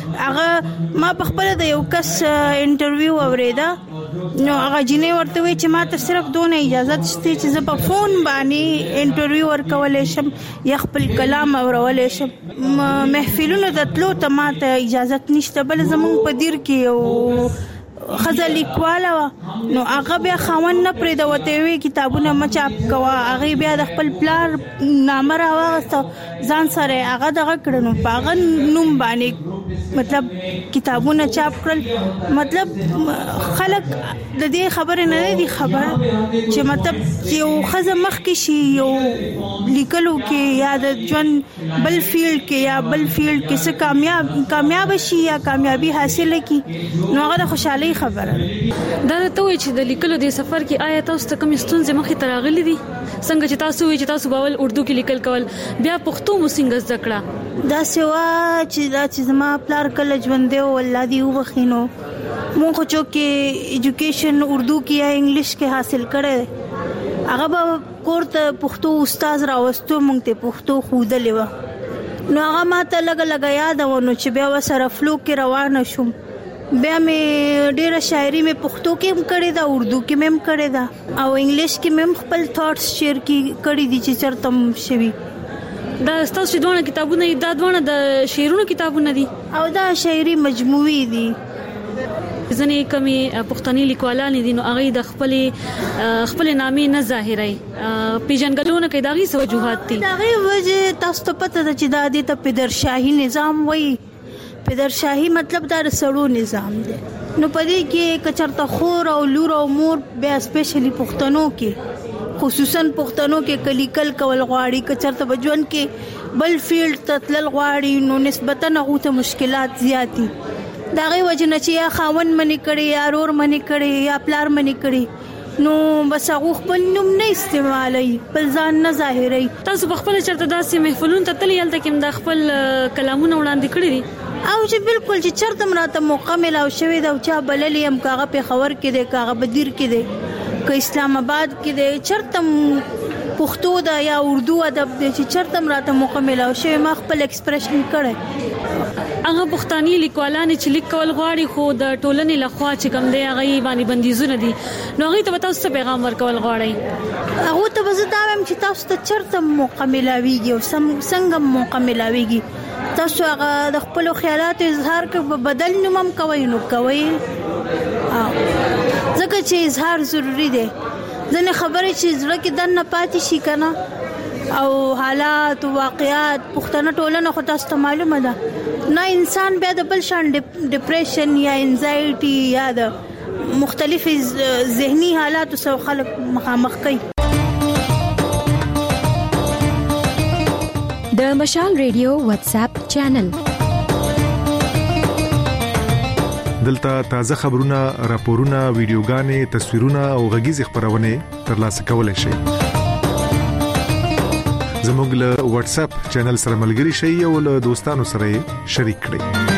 هغه ما په خپل د یو کس انټرویو اوریدا نو هغه جنې ورته وی چې ما ته صرف دونه اجازه شته چې زه په فون باندې انټرویو ورکولې شم یا خپل کلام اورولې شم محفلونو د تلو ته ما ته اجازه نشته بل زمون په دیر کې او خزه لیکواله نو هغه بیا خاون نه پرې د وته وی کتابونه مچاپ کوا هغه بیا د خپل پلار نامه راوغسته ځان سره هغه دغه کړنو پاغه نوم باندې مطلب کتابونه چاپ کړل مطلب خلک د دې خبره نه دي خبر چې مطلب یو خزه مخ کې شي یو لیکلو کې یا د ژوند بل فیلډ کې یا بل فیلډ کې څه کامیاب کامیاب شي یا کامیابی حاصل کړي نو هغه د خوشحالي خبره دا ته وی چې د لیکلو د سفر کې آیا تاسو ته کوم ستونزې مخې ته راغلي دي څنګه چې تاسو وی چې تاسو باول اردو کې لیکل کول بیا پښتو مو څنګه زده کړه دا سوا چې دا چې زما پلار کله ژوند دی او الله دی وبخینو مونږ خو چې ایجوکیشن اردو کې یا انګلیش کې حاصل کړي هغه به کوړه پښتو استاد راوستو مونږ ته پښتو خودلې و نو هغه ماته لګ لګ یاد و نو چې بیا وسره فلو کې روانه شوم بیا مې ډیره شاعري مې پښتو کې هم کړې ده اردو کې مې هم کړې ده او انګلیش کې مې هم خپل ثاټس شیر کړي دي چې چرته شوي دا تاسو دوه کتابونه دا دوه د شعرونو کتابونه دي او دا شاعري مجموعي دي ځنې کمی پښتني لیکوالان دي نو هغه د خپل خپل نامې نه ظاهري پیژنګلونه کې داغي سو وجوهات دي داغي وجه تاسو ته پته ده چې د دې ته پدرشاهي نظام وایي پدرشاهي مطلب دا سړو نظام دی نو پدې کې کچرته خور او لور او مور بیا سپیشلی پښتنو کې خصوصا پښتنو کې کلیکل کول غواړي کچرته بجون کې بل فیلډ ته تلل غواړي نو نسبتا هغه ته مشکلات زیاتی دا غي وجنه چې یا خاون منی کړي یا رور منی کړي یا پلار منی کړي نو بس هغه خپل نوم نه استعمالي بل ځان نه ظاهري. تاسو په خپل چرته داسې محفلون ته تللی هلته کې د خپل کلامونه وړاندې کړی دي او چې بالکل چې چرته مراته موقع ملاو شوی دا چا بللی هم کاغه په خبر کې دی کاغه بدیر کې دی که اسلام آباد کې دی چرته پښتو دا یا اردو ادب دی چې چرته مراته موقع ملاو شوی ما خپل ایکسپریشن کړی. هغه پښتاني لیکوالان چې لیک کول غواړي خو د ټولنې لخوا چې کوم دی هغه باندې بندیزونه دي نو هغه ته تاسو ته پیغام ورکول غواړي. هغه ته به زه دا وایم چې تاسو ته چرته موقع ملاويږي او څنګه موقع ملاويږي تاسو هغه د خپل خیالاتو اظهار کوي بدل نومم کوي نو کوي ځکه چې اظهار ضروری دی. ځنه خبره چې زړه کې دنه پاتې شي کنه او حالات او واقعات پښتنه ټولنه خو تاسو ته معلومه ده نه انسان بیا د بل شان ډیپریشن یا انزایټي یا د مختلف ذهني حالات سره خلک مخامخ کوي. د مشال ریډیو واتس اپ چینل دلته تازه خبرونه، راپورونه، ویډیوګانې، تصویرونه او غږیز خبرونه ترلاسه کولای شئ. زموږ له واتس اپ چینل سره ملګري شئ او له دوستانو سره شریک کړئ.